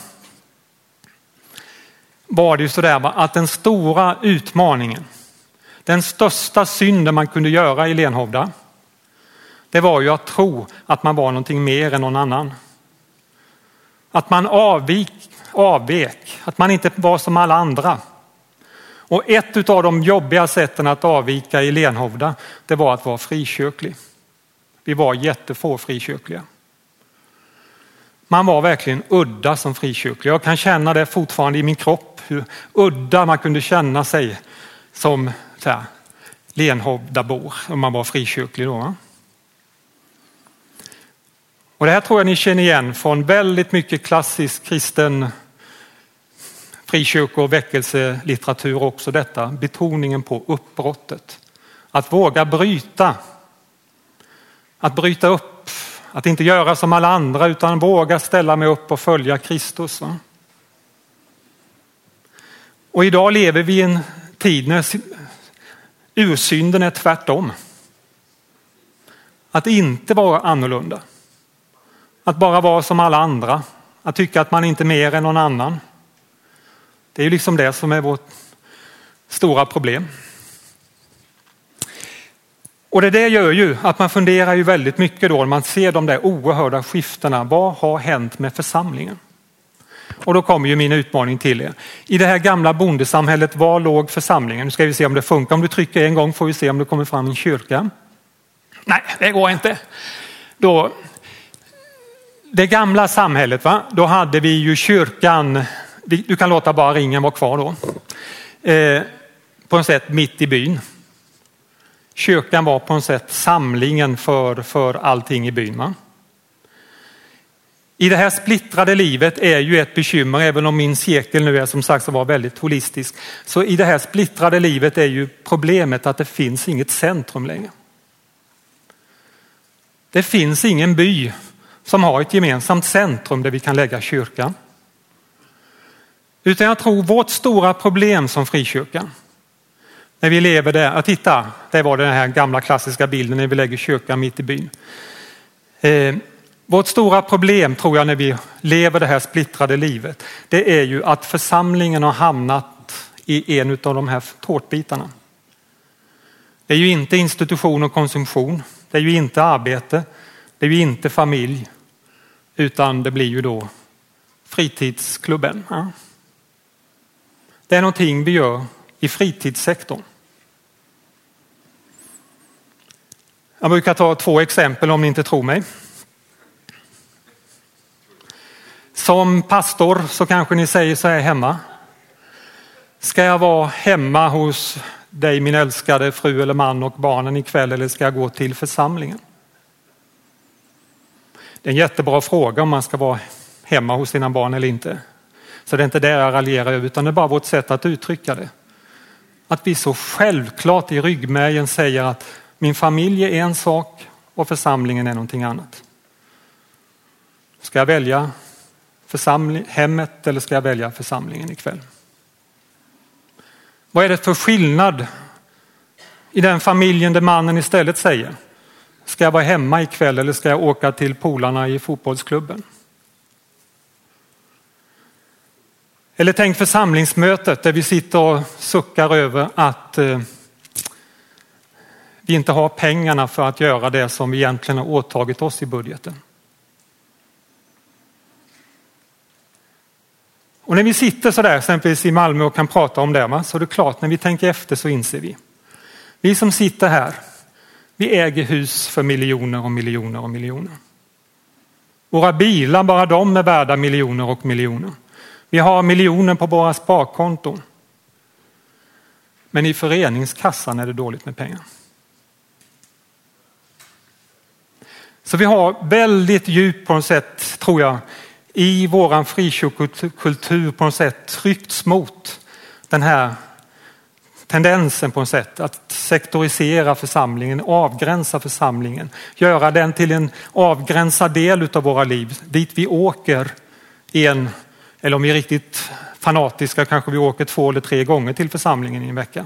var det ju så där att den stora utmaningen, den största synden man kunde göra i Lenhovda, det var ju att tro att man var någonting mer än någon annan. Att man avvik, avvek, att man inte var som alla andra. Och ett av de jobbiga sätten att avvika i Lenhovda, det var att vara frikyrklig. Vi var jättefå frikyrkliga. Man var verkligen udda som frikyrklig. Jag kan känna det fortfarande i min kropp, hur udda man kunde känna sig som så här, Lenhovdabor om man var frikyrklig då. Och det här tror jag ni känner igen från väldigt mycket klassisk kristen frikyrko- och väckelselitteratur också, detta betoningen på uppbrottet. Att våga bryta. Att bryta upp. Att inte göra som alla andra utan våga ställa mig upp och följa Kristus. Va? Och idag lever vi i en tid när ursynden är tvärtom. Att inte vara annorlunda. Att bara vara som alla andra. Att tycka att man inte är mer än någon annan. Det är ju liksom det som är vårt stora problem. Och det där gör ju att man funderar ju väldigt mycket då när man ser de där oerhörda skiftena. Vad har hänt med församlingen? Och då kommer ju min utmaning till er. I det här gamla bondesamhället, var låg församlingen? Nu ska vi se om det funkar. Om du trycker en gång får vi se om det kommer fram en kyrka. Nej, det går inte. Då, det gamla samhället, va? Då hade vi ju kyrkan. Du kan låta bara ringen vara kvar då. Eh, på något sätt mitt i byn. Kyrkan var på något sätt samlingen för, för allting i byn. Va? I det här splittrade livet är ju ett bekymmer, även om min cirkel nu är som sagt så var väldigt holistisk. Så i det här splittrade livet är ju problemet att det finns inget centrum längre. Det finns ingen by som har ett gemensamt centrum där vi kan lägga kyrkan. Utan jag tror vårt stora problem som frikyrkan, när vi lever där, att titta, det var den här gamla klassiska bilden när vi lägger kyrkan mitt i byn. Eh, vårt stora problem tror jag när vi lever det här splittrade livet, det är ju att församlingen har hamnat i en av de här tårtbitarna. Det är ju inte institution och konsumtion, det är ju inte arbete, det är ju inte familj, utan det blir ju då fritidsklubben. Ja. Det är någonting vi gör i fritidssektorn. Jag brukar ta två exempel om ni inte tror mig. Som pastor så kanske ni säger så här hemma. Ska jag vara hemma hos dig min älskade fru eller man och barnen ikväll, eller ska jag gå till församlingen? Det är en jättebra fråga om man ska vara hemma hos sina barn eller inte. Så det är inte det jag raljerar över, utan det är bara vårt sätt att uttrycka det. Att vi så självklart i ryggmärgen säger att min familj är en sak och församlingen är någonting annat. Ska jag välja församling, hemmet eller ska jag välja församlingen ikväll? Vad är det för skillnad i den familjen där mannen istället säger: ska jag vara hemma ikväll eller ska jag åka till polarna i fotbollsklubben? Eller tänk församlingsmötet där vi sitter och suckar över att eh, vi inte har pengarna för att göra det som vi egentligen har åtagit oss i budgeten. Och när vi sitter så där exempelvis i Malmö och kan prata om det, va, så är det klart när vi tänker efter så inser vi. Vi som sitter här, vi äger hus för miljoner och miljoner och miljoner. Våra bilar, bara de är värda miljoner och miljoner. Vi har miljoner på våra sparkonton. Men i föreningskassan är det dåligt med pengar. Så vi har väldigt djupt på något sätt, tror jag, i våran frikyrkokultur på något sätt tryckts mot den här tendensen på något sätt att sektorisera församlingen, avgränsa församlingen, göra den till en avgränsad del av våra liv. Dit vi åker en, eller om vi är riktigt fanatiska kanske vi åker två eller tre gånger till församlingen i en vecka.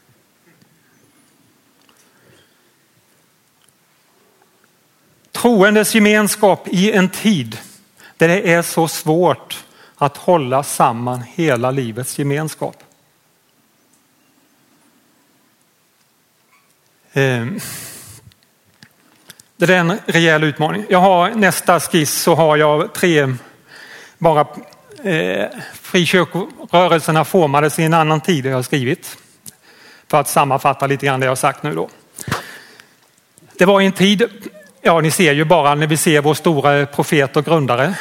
Troendes gemenskap i en tid där det är så svårt att hålla samman hela livets gemenskap. Det är en rejäl utmaning. Jag har nästa skiss så har jag tre bara eh, frikyrkorörelserna formades i en annan tid jag har skrivit. För att sammanfatta lite grann det jag har sagt nu då. Det var en tid, ja ni ser ju bara när vi ser vår stora profet och grundare.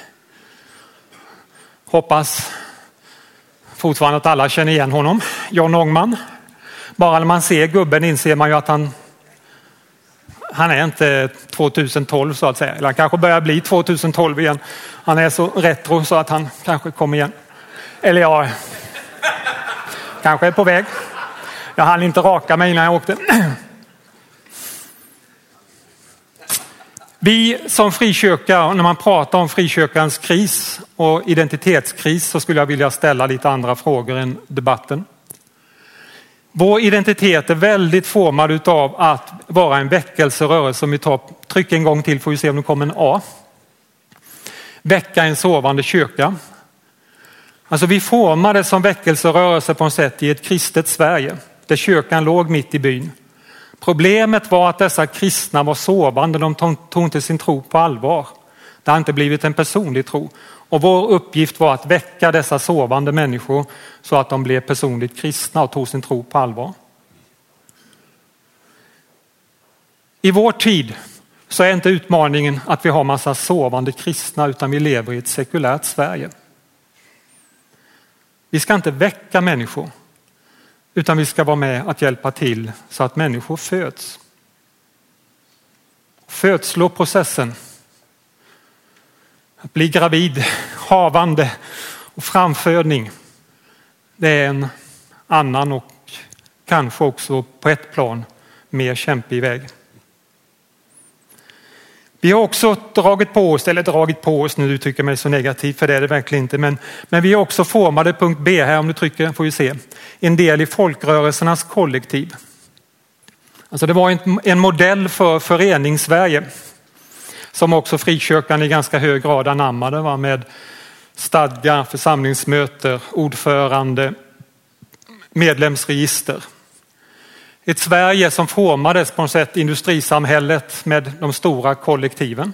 Hoppas fortfarande att alla känner igen honom, John Ångman. Bara när man ser gubben inser man ju att han han är inte tjugohundratolv så att säga. Eller han kanske börjar bli tjugohundratolv igen. Han är så retro så att han kanske kommer igen. Eller ja, kanske är på väg. Jag hann inte raka mig innan jag åkte. Vi som frikyrka, när man pratar om frikyrkans kris och identitetskris så skulle jag vilja ställa lite andra frågor än debatten. Vår identitet är väldigt formad av att vara en väckelserörelse. Om vi tar tryck en gång till får vi se om det kommer en A. Väcka en sovande kyrka. Alltså vi formade som väckelserörelse på något sätt i ett kristet Sverige. Där kyrkan låg mitt i byn. Problemet var att dessa kristna var sovande. De tog inte sin tro på allvar. Det har inte blivit en personlig tro. Och vår uppgift var att väcka dessa sovande människor så att de blev personligt kristna och tog sin tro på allvar. I vår tid så är inte utmaningen att vi har massa sovande kristna utan vi lever i ett sekulärt Sverige. Vi ska inte väcka människor utan vi ska vara med att hjälpa till så att människor föds. Födsloprocessen. Att bli gravid, havande och framfödning. Det är en annan och kanske också på ett plan mer kämpig väg. Vi har också dragit på oss, eller dragit på oss, nu uttrycker jag mig så negativt för det är det verkligen inte. Men, men vi har också formade punkt B här om du trycker får vi se. En del i folkrörelsernas kollektiv. Alltså det var en, en modell för föreningssverige. Som också frikyrkan i ganska hög grad anammade var med stadgar, församlingsmöter, ordförande, medlemsregister. Ett Sverige som formades på något sätt industrisamhället med de stora kollektiven.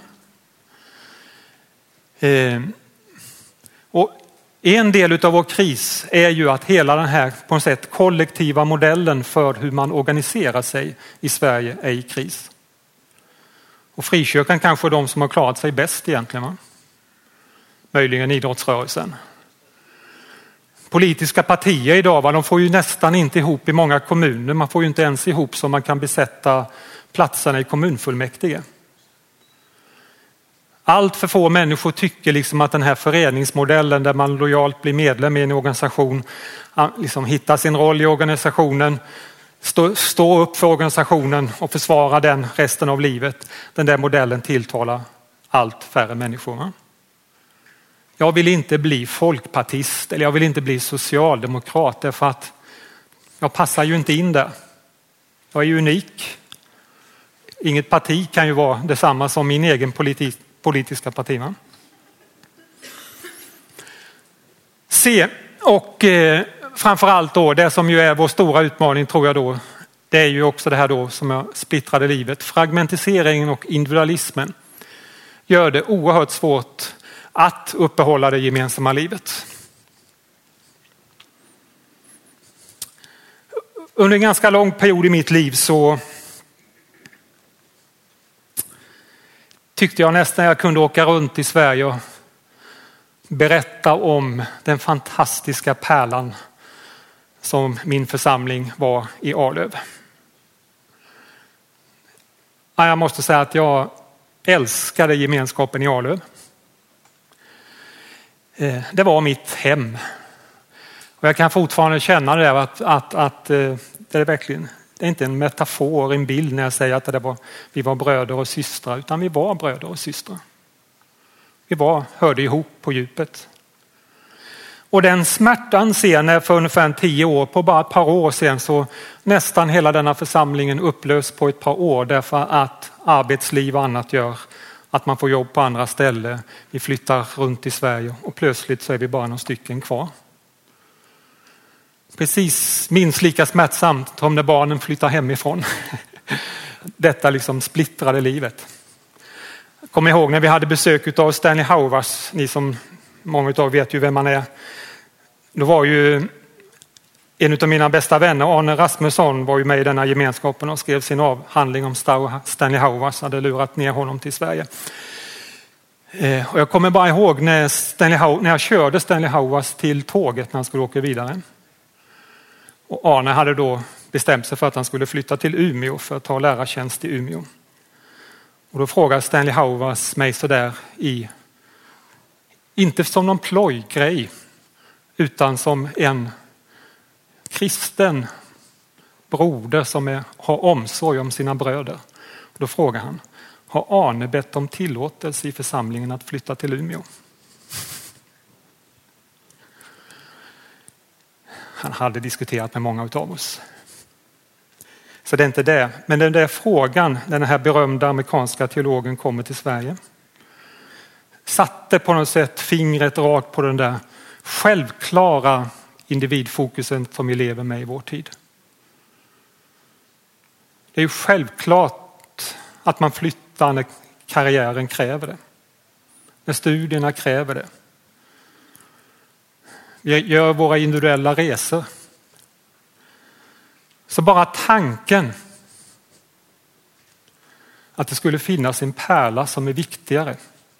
Eh, och en del av vår kris är ju att hela den här på något sätt kollektiva modellen för hur man organiserar sig i Sverige är i kris. Och frikyrkan kanske är de som har klarat sig bäst egentligen. Va? Möjligen idrottsrörelsen. Politiska partier idag, va? De får ju nästan inte ihop i många kommuner. Man får ju inte ens ihop så man kan besätta platserna i kommunfullmäktige. Allt för få människor tycker liksom att den här föreningsmodellen där man lojalt blir medlem i en organisation, liksom hittar sin roll i organisationen, Stå, stå upp för organisationen och försvara den resten av livet. Den där modellen tilltalar allt färre människor. Jag vill inte bli folkpartist eller jag vill inte bli socialdemokrat därför att jag passar ju inte in där. Jag är ju unik. Inget parti kan ju vara detsamma som min egen politi- politiska parti. Va? Se och... Eh, Framförallt då, det som ju är vår stora utmaning tror jag då, det är ju också det här då som jag splittrade livet. Fragmentiseringen och individualismen gör det oerhört svårt att uppehålla det gemensamma livet. Under en ganska lång period i mitt liv så tyckte jag nästan jag kunde åka runt i Sverige och berätta om den fantastiska pärlan som min församling var i Arlöv. Jag måste säga att jag älskade gemenskapen i Arlöv. Det var mitt hem. Och jag kan fortfarande känna det att, att, att det är verkligen, det är inte en metafor, en bild när jag säger att det var, vi var bröder och systrar, utan vi var bröder och systrar. Vi var, hörde ihop på djupet. Och den smärtan ser när för ungefär tio år, på bara ett par år sedan, så nästan hela denna församlingen upplös på ett par år därför att arbetsliv och annat gör att man får jobb på andra ställen. Vi flyttar runt i Sverige och plötsligt så är vi bara några stycken kvar. Precis minst lika smärtsamt som när barnen flyttar hemifrån. Detta liksom splittrade livet. Jag kommer ihåg när vi hade besök av Stanley Hauerwas, ni som många av vet ju vem man är. Då var ju en av mina bästa vänner, Arne Rasmusson, var ju med i denna gemenskapen och skrev sin avhandling om Stanley Hauerwas, hade lurat ner honom till Sverige. Och jag kommer bara ihåg när, Stanley Hau- när jag körde Stanley Hauerwas till tåget när han skulle åka vidare. Och Arne hade då bestämt sig för att han skulle flytta till Umeå för att ta lärartjänst i Umeå. Och då frågade Stanley Hauerwas mig så där i, inte som någon plojgrej, utan som en kristen broder som är, har omsorg om sina bröder. Och då frågar han, har Arne bett om tillåtelse i församlingen att flytta till Umeå? Han hade diskuterat med många av oss. Så det är inte det. Men den där frågan, den här berömda amerikanska teologen kommer till Sverige, satte på något sätt fingret rakt på den där självklara individfokusen som vi lever med i vår tid. Det är ju självklart att man flyttar när karriären kräver det. När studierna kräver det. Vi gör våra individuella resor. Så bara tanken att det skulle finnas en pärla som är viktigare.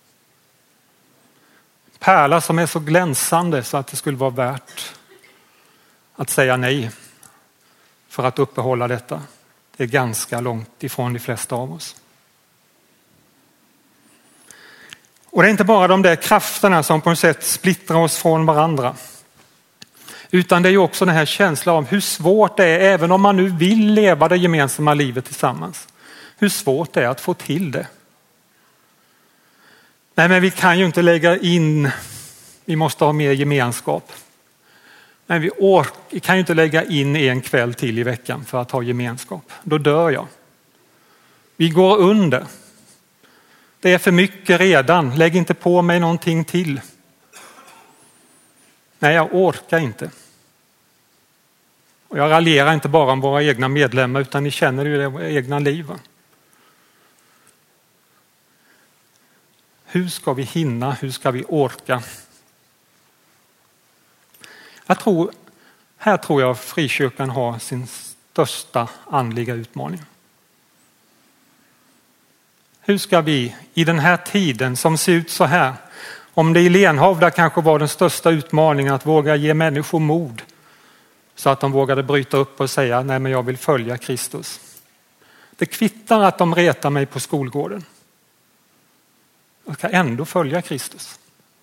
Pärla som är så glänsande så att det skulle vara värt att säga nej för att uppehålla detta. Det är ganska långt ifrån de flesta av oss. Och det är inte bara de där krafterna som på något sätt splittrar oss från varandra. Utan det är ju också den här känslan om hur svårt det är, även om man nu vill leva det gemensamma livet tillsammans. Hur svårt det är att få till det. Nej, men vi kan ju inte lägga in, vi måste ha mer gemenskap. Men vi, ork, vi kan ju inte lägga in en kväll till i veckan för att ha gemenskap. Då dör jag. Vi går under. Det är för mycket redan. Lägg inte på mig någonting till. Nej, jag orkar inte. Och jag raljerar inte bara om våra egna medlemmar, utan ni känner ju det, våra egna liv. Hur ska vi hinna? Hur ska vi orka? Jag tror, här tror jag frikyrkan har sin största andliga utmaning. Hur ska vi i den här tiden som ser ut så här, om det i Lenhovda kanske var den största utmaningen att våga ge människor mod så att de vågade bryta upp och säga nej, men jag vill följa Kristus. Det kvittar att de retar mig på skolgården. Jag ska ändå följa Kristus.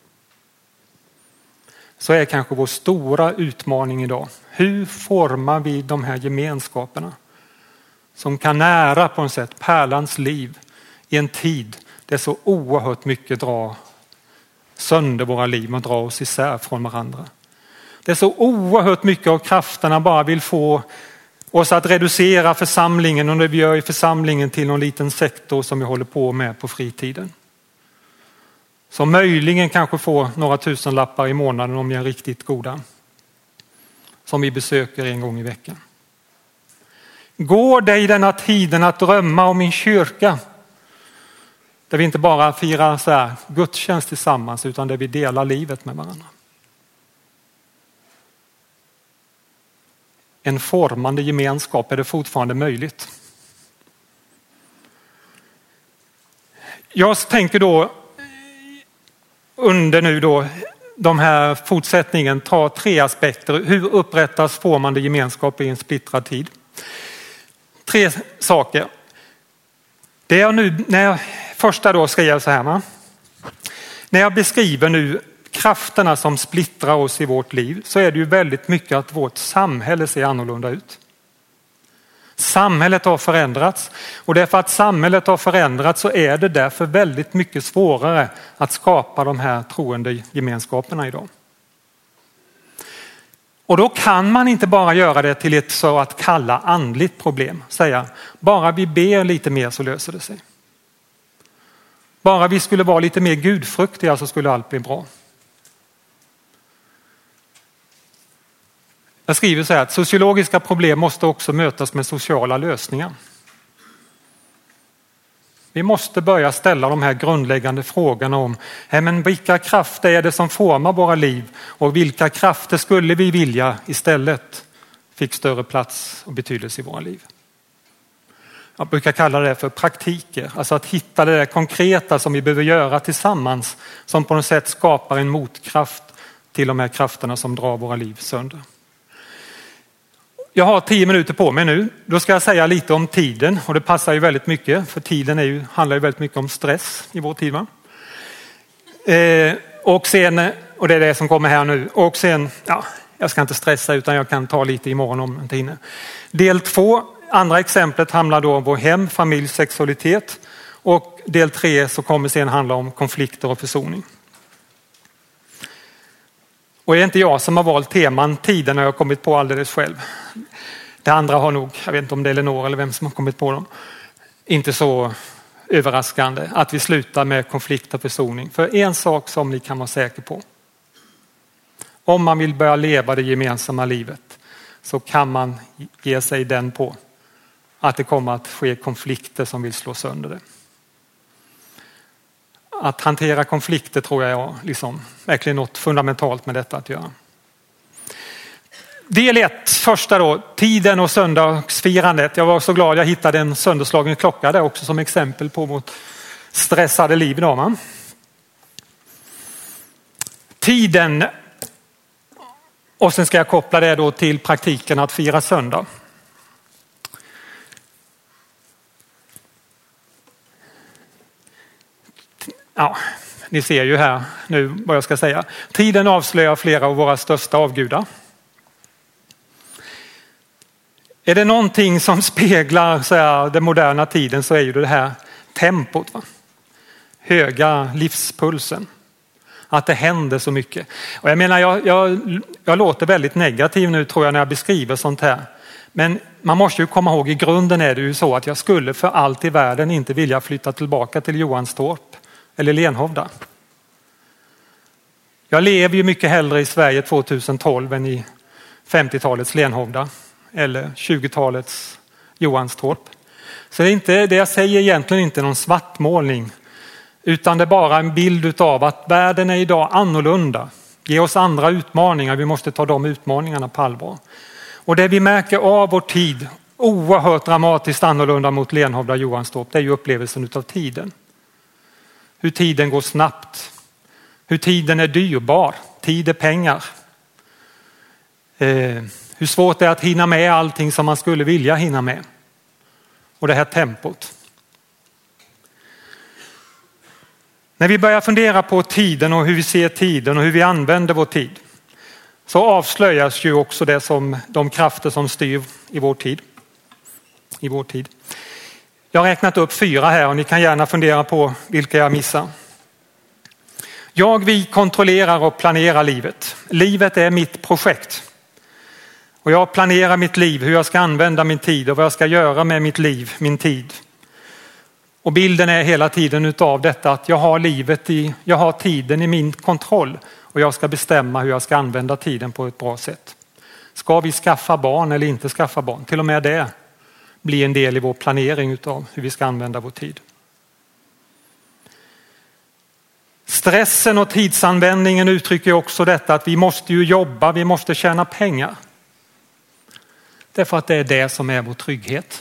Så är kanske vår stora utmaning idag. Hur formar vi de här gemenskaperna som kan nära på något sätt pärlans liv i en tid där så oerhört mycket drar sönder våra liv och drar oss isär från varandra. Det är så oerhört mycket av krafterna bara vill få oss att reducera församlingen, och det vi gör i församlingen till någon liten sektor som vi håller på med på fritiden. Som möjligen kanske får några tusen lappar i månaden om vi är riktigt goda. Som vi besöker en gång i veckan. Går det i denna tiden att drömma om en kyrka där vi inte bara firar så här gudstjänst tillsammans, utan där vi delar livet med varandra? en formande gemenskap är det fortfarande möjligt. Jag tänker då under nu då de här fortsättningen ta tre aspekter. Hur upprättas formande gemenskap i en splittrad tid? Tre saker. Det är nu, när jag, första då ska jag så här. Va? När jag beskriver nu krafterna som splittrar oss i vårt liv så är det ju väldigt mycket att vårt samhälle ser annorlunda ut. Samhället har förändrats och därför att samhället har förändrats så är det därför väldigt mycket svårare att skapa de här troende gemenskaperna idag. Och då kan man inte bara göra det till ett så att kalla andligt problem. Säga, bara vi ber lite mer så löser det sig. Bara vi skulle vara lite mer gudfruktiga så skulle allt bli bra. Jag skriver så här att sociologiska problem måste också mötas med sociala lösningar. Vi måste börja ställa de här grundläggande frågorna om men vilka krafter är det som formar våra liv och vilka krafter skulle vi vilja istället fick större plats och betydelse i våra liv. Jag brukar kalla det för praktiker, alltså att hitta det där konkreta som vi behöver göra tillsammans som på något sätt skapar en motkraft till de här krafterna som drar våra liv sönder. Jag har tio minuter på mig nu. Då ska jag säga lite om tiden och det passar ju väldigt mycket för tiden är ju, handlar ju väldigt mycket om stress i vår tid. Va? Eh, och sen, och det är det som kommer här nu. Och sen, ja, jag ska inte stressa utan jag kan ta lite imorgon om en tid. Del två, andra exemplet handlar då om vår hem, familj, sexualitet. Och del tre så kommer sen handla om konflikter och försoning. Och det är inte jag som har valt teman tiden har jag kommit på alldeles själv. Det andra har nog, jag vet inte om det är Eleanor eller vem som har kommit på dem. Inte så överraskande att vi slutar med konflikt och försoning. För en sak som ni kan vara säker på. Om man vill börja leva det gemensamma livet så kan man ge sig den på att det kommer att ske konflikter som vill slå sönder det. Att hantera konflikter tror jag är liksom verkligen något fundamentalt med detta att göra. Del ett, första då, tiden och söndagsfirandet. Jag var så glad jag hittade en sönderslagen klocka där också som exempel på vårt stressade liv idag. Man. Tiden, och sen ska jag koppla det då till praktiken att fira söndag. Ja, ni ser ju här nu vad jag ska säga. Tiden avslöjar flera av våra största avgudar. Är det någonting som speglar så här, den moderna tiden så är ju det här tempot. Va? Höga livspulsen. Att det händer så mycket. Och jag menar, jag, jag, jag låter väldigt negativ nu tror jag när jag beskriver sånt här. Men man måste ju komma ihåg, i grunden är det ju så att jag skulle för allt i världen inte vilja flytta tillbaka till Johanstorp eller Lenhovda. Jag lever ju mycket hellre i Sverige tjugohundratolv än i femtiotalets Lenhovda eller tjugotalets Johanstorp. Så det är inte, det jag säger egentligen inte någon svartmålning utan det är bara en bild av att världen är idag annorlunda. Ge oss andra utmaningar, vi måste ta de utmaningarna på allvar. Och det vi märker av vår tid oerhört dramatiskt annorlunda mot Lenhovda och Johanstorp, det är ju upplevelsen utav tiden. Hur tiden går snabbt. Hur tiden är dyrbar. Tid är pengar. Eh, hur svårt det är att hinna med allting som man skulle vilja hinna med. Och det här tempot. När vi börjar fundera på tiden och hur vi ser tiden och hur vi använder vår tid så avslöjas ju också det som de krafter som styr i vår tid. I vår tid. Jag har räknat upp fyra här och ni kan gärna fundera på vilka jag missar. Jag, vi kontrollerar och planerar livet. Livet är mitt projekt. Och jag planerar mitt liv, hur jag ska använda min tid och vad jag ska göra med mitt liv, min tid. Och bilden är hela tiden utav detta att jag har livet i, jag har tiden i min kontroll och jag ska bestämma hur jag ska använda tiden på ett bra sätt. Ska vi skaffa barn eller inte skaffa barn? Till och med det blir en del i vår planering utav hur vi ska använda vår tid. Stressen och tidsanvändningen uttrycker också detta att vi måste ju jobba, vi måste tjäna pengar. Därför att det är det som är vår trygghet.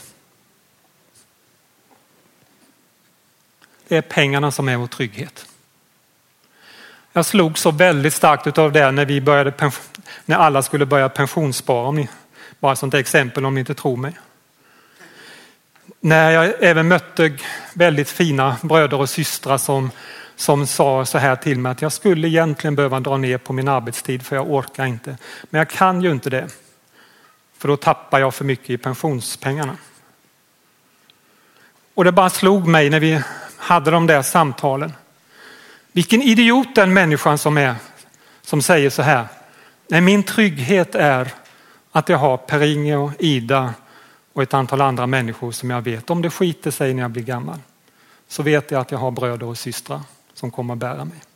Det är pengarna som är vår trygghet. Jag slog så väldigt starkt av det när vi började när alla skulle börja pensionsspara. Om ni, bara som ett exempel om ni inte tror mig. När jag även mötte väldigt fina bröder och systrar som, som sa så här till mig att jag skulle egentligen behöva dra ner på min arbetstid för jag orkar inte. Men jag kan ju inte det. För då tappar jag för mycket i pensionspengarna. Och det bara slog mig när vi hade de där samtalen. Vilken idiot den människan som är som säger så här. Nej, min trygghet är att jag har Per-Inge och Ida och ett antal andra människor som jag vet. Om det skiter sig när jag blir gammal så vet jag att jag har bröder och systrar som kommer att bära mig.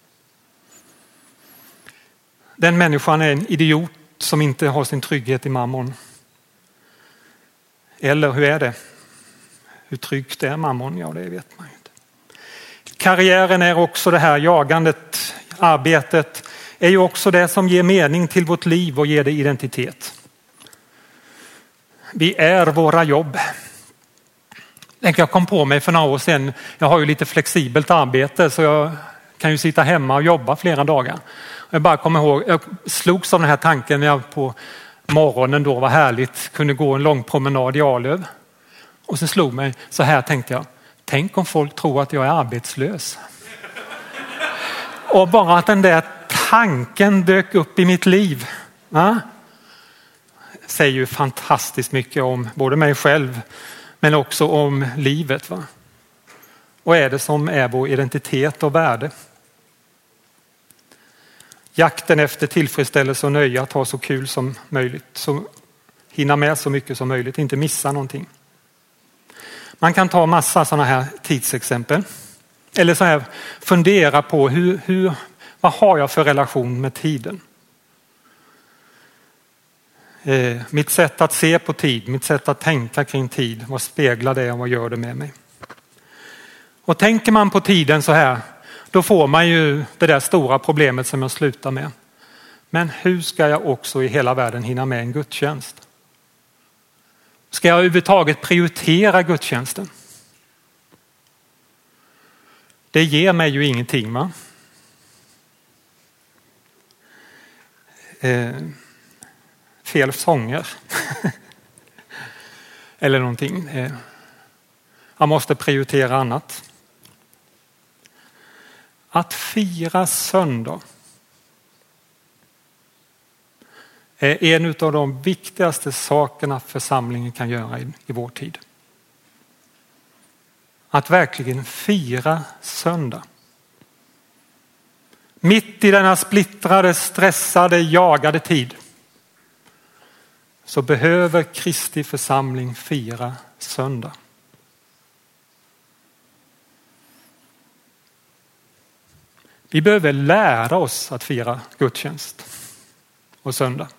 Den människan är en idiot som inte har sin trygghet i mammon. Eller hur är det? Hur tryggt är mammon? Ja, det vet man ju inte. Karriären är också det här jagandet, arbetet är ju också det som ger mening till vårt liv och ger det identitet. Vi är våra jobb. Jag kom på mig för några år sedan, jag har ju lite flexibelt arbete så jag kan ju sitta hemma och jobba flera dagar. Jag bara kommer ihåg, jag slogs av den här tanken när jag på morgonen då var härligt, kunde gå en lång promenad i Arlöv. Och så slog mig, så här tänkte jag, tänk om folk tror att jag är arbetslös. Och bara att den där tanken dök upp i mitt liv. Ja? Säger ju fantastiskt mycket om både mig själv men också om livet. Va? Och är det som är vår identitet och värde. Jakten efter tillfredsställelse och nöje att ha så kul som möjligt. Så hinna med så mycket som möjligt, inte missa någonting. Man kan ta massa sådana här tidsexempel. Eller så här fundera på hur, hur, vad har jag för relation med tiden? Eh, mitt sätt att se på tid, mitt sätt att tänka kring tid. Vad speglar det och vad gör det med mig? Och tänker man på tiden så här, då får man ju det där stora problemet som jag slutar med. Men hur ska jag också i hela världen hinna med en gudstjänst? Ska jag överhuvudtaget prioritera gudstjänsten? Det ger mig ju ingenting, va? Eh, fel sånger. Eller någonting. Eh, jag måste prioritera annat. Att fira söndag är en av de viktigaste sakerna församlingen kan göra i, i vår tid. Att verkligen fira söndag. Mitt i denna splittrade, stressade, jagade tid så behöver Kristi församling fira söndag. Vi behöver lära oss att fira gudstjänst och söndag.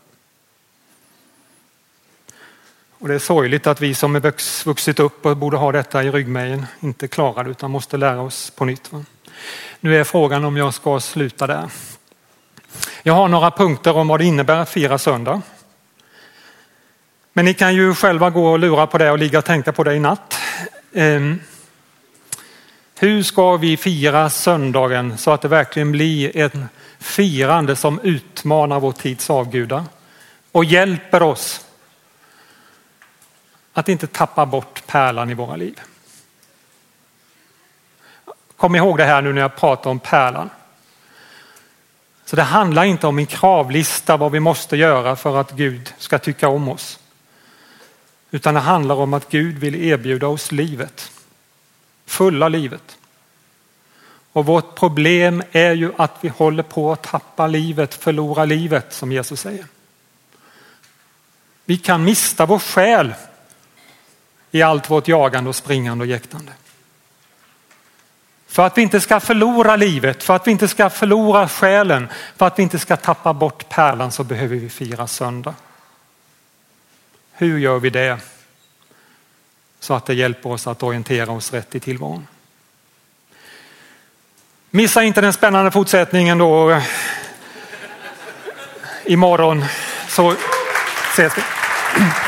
Och det är sorgligt att vi som är vuxit upp och borde ha detta i ryggmärgen inte klarar det utan måste lära oss på nytt. Va? Nu är frågan om jag ska sluta där. Jag har några punkter om vad det innebär att fira söndag. Men ni kan ju själva gå och lura på det och ligga och tänka på det i natt. Um, hur ska vi fira söndagen så att det verkligen blir ett firande som utmanar vår tids avgudar och hjälper oss att inte tappa bort pärlan i våra liv. Kom ihåg det här nu när jag pratar om pärlan. Så det handlar inte om en kravlista vad vi måste göra för att Gud ska tycka om oss. Utan det handlar om att Gud vill erbjuda oss livet. Fulla livet. Och vårt problem är ju att vi håller på att tappa livet, förlora livet som Jesus säger. Vi kan mista vår själ i allt vårt jagande och springande och jäktande. För att vi inte ska förlora livet, för att vi inte ska förlora själen, för att vi inte ska tappa bort pärlan så behöver vi fira söndag. Hur gör vi det? Så att det hjälper oss att orientera oss rätt i tillvaron. Missa inte den spännande fortsättningen då. Imorgon så ses vi.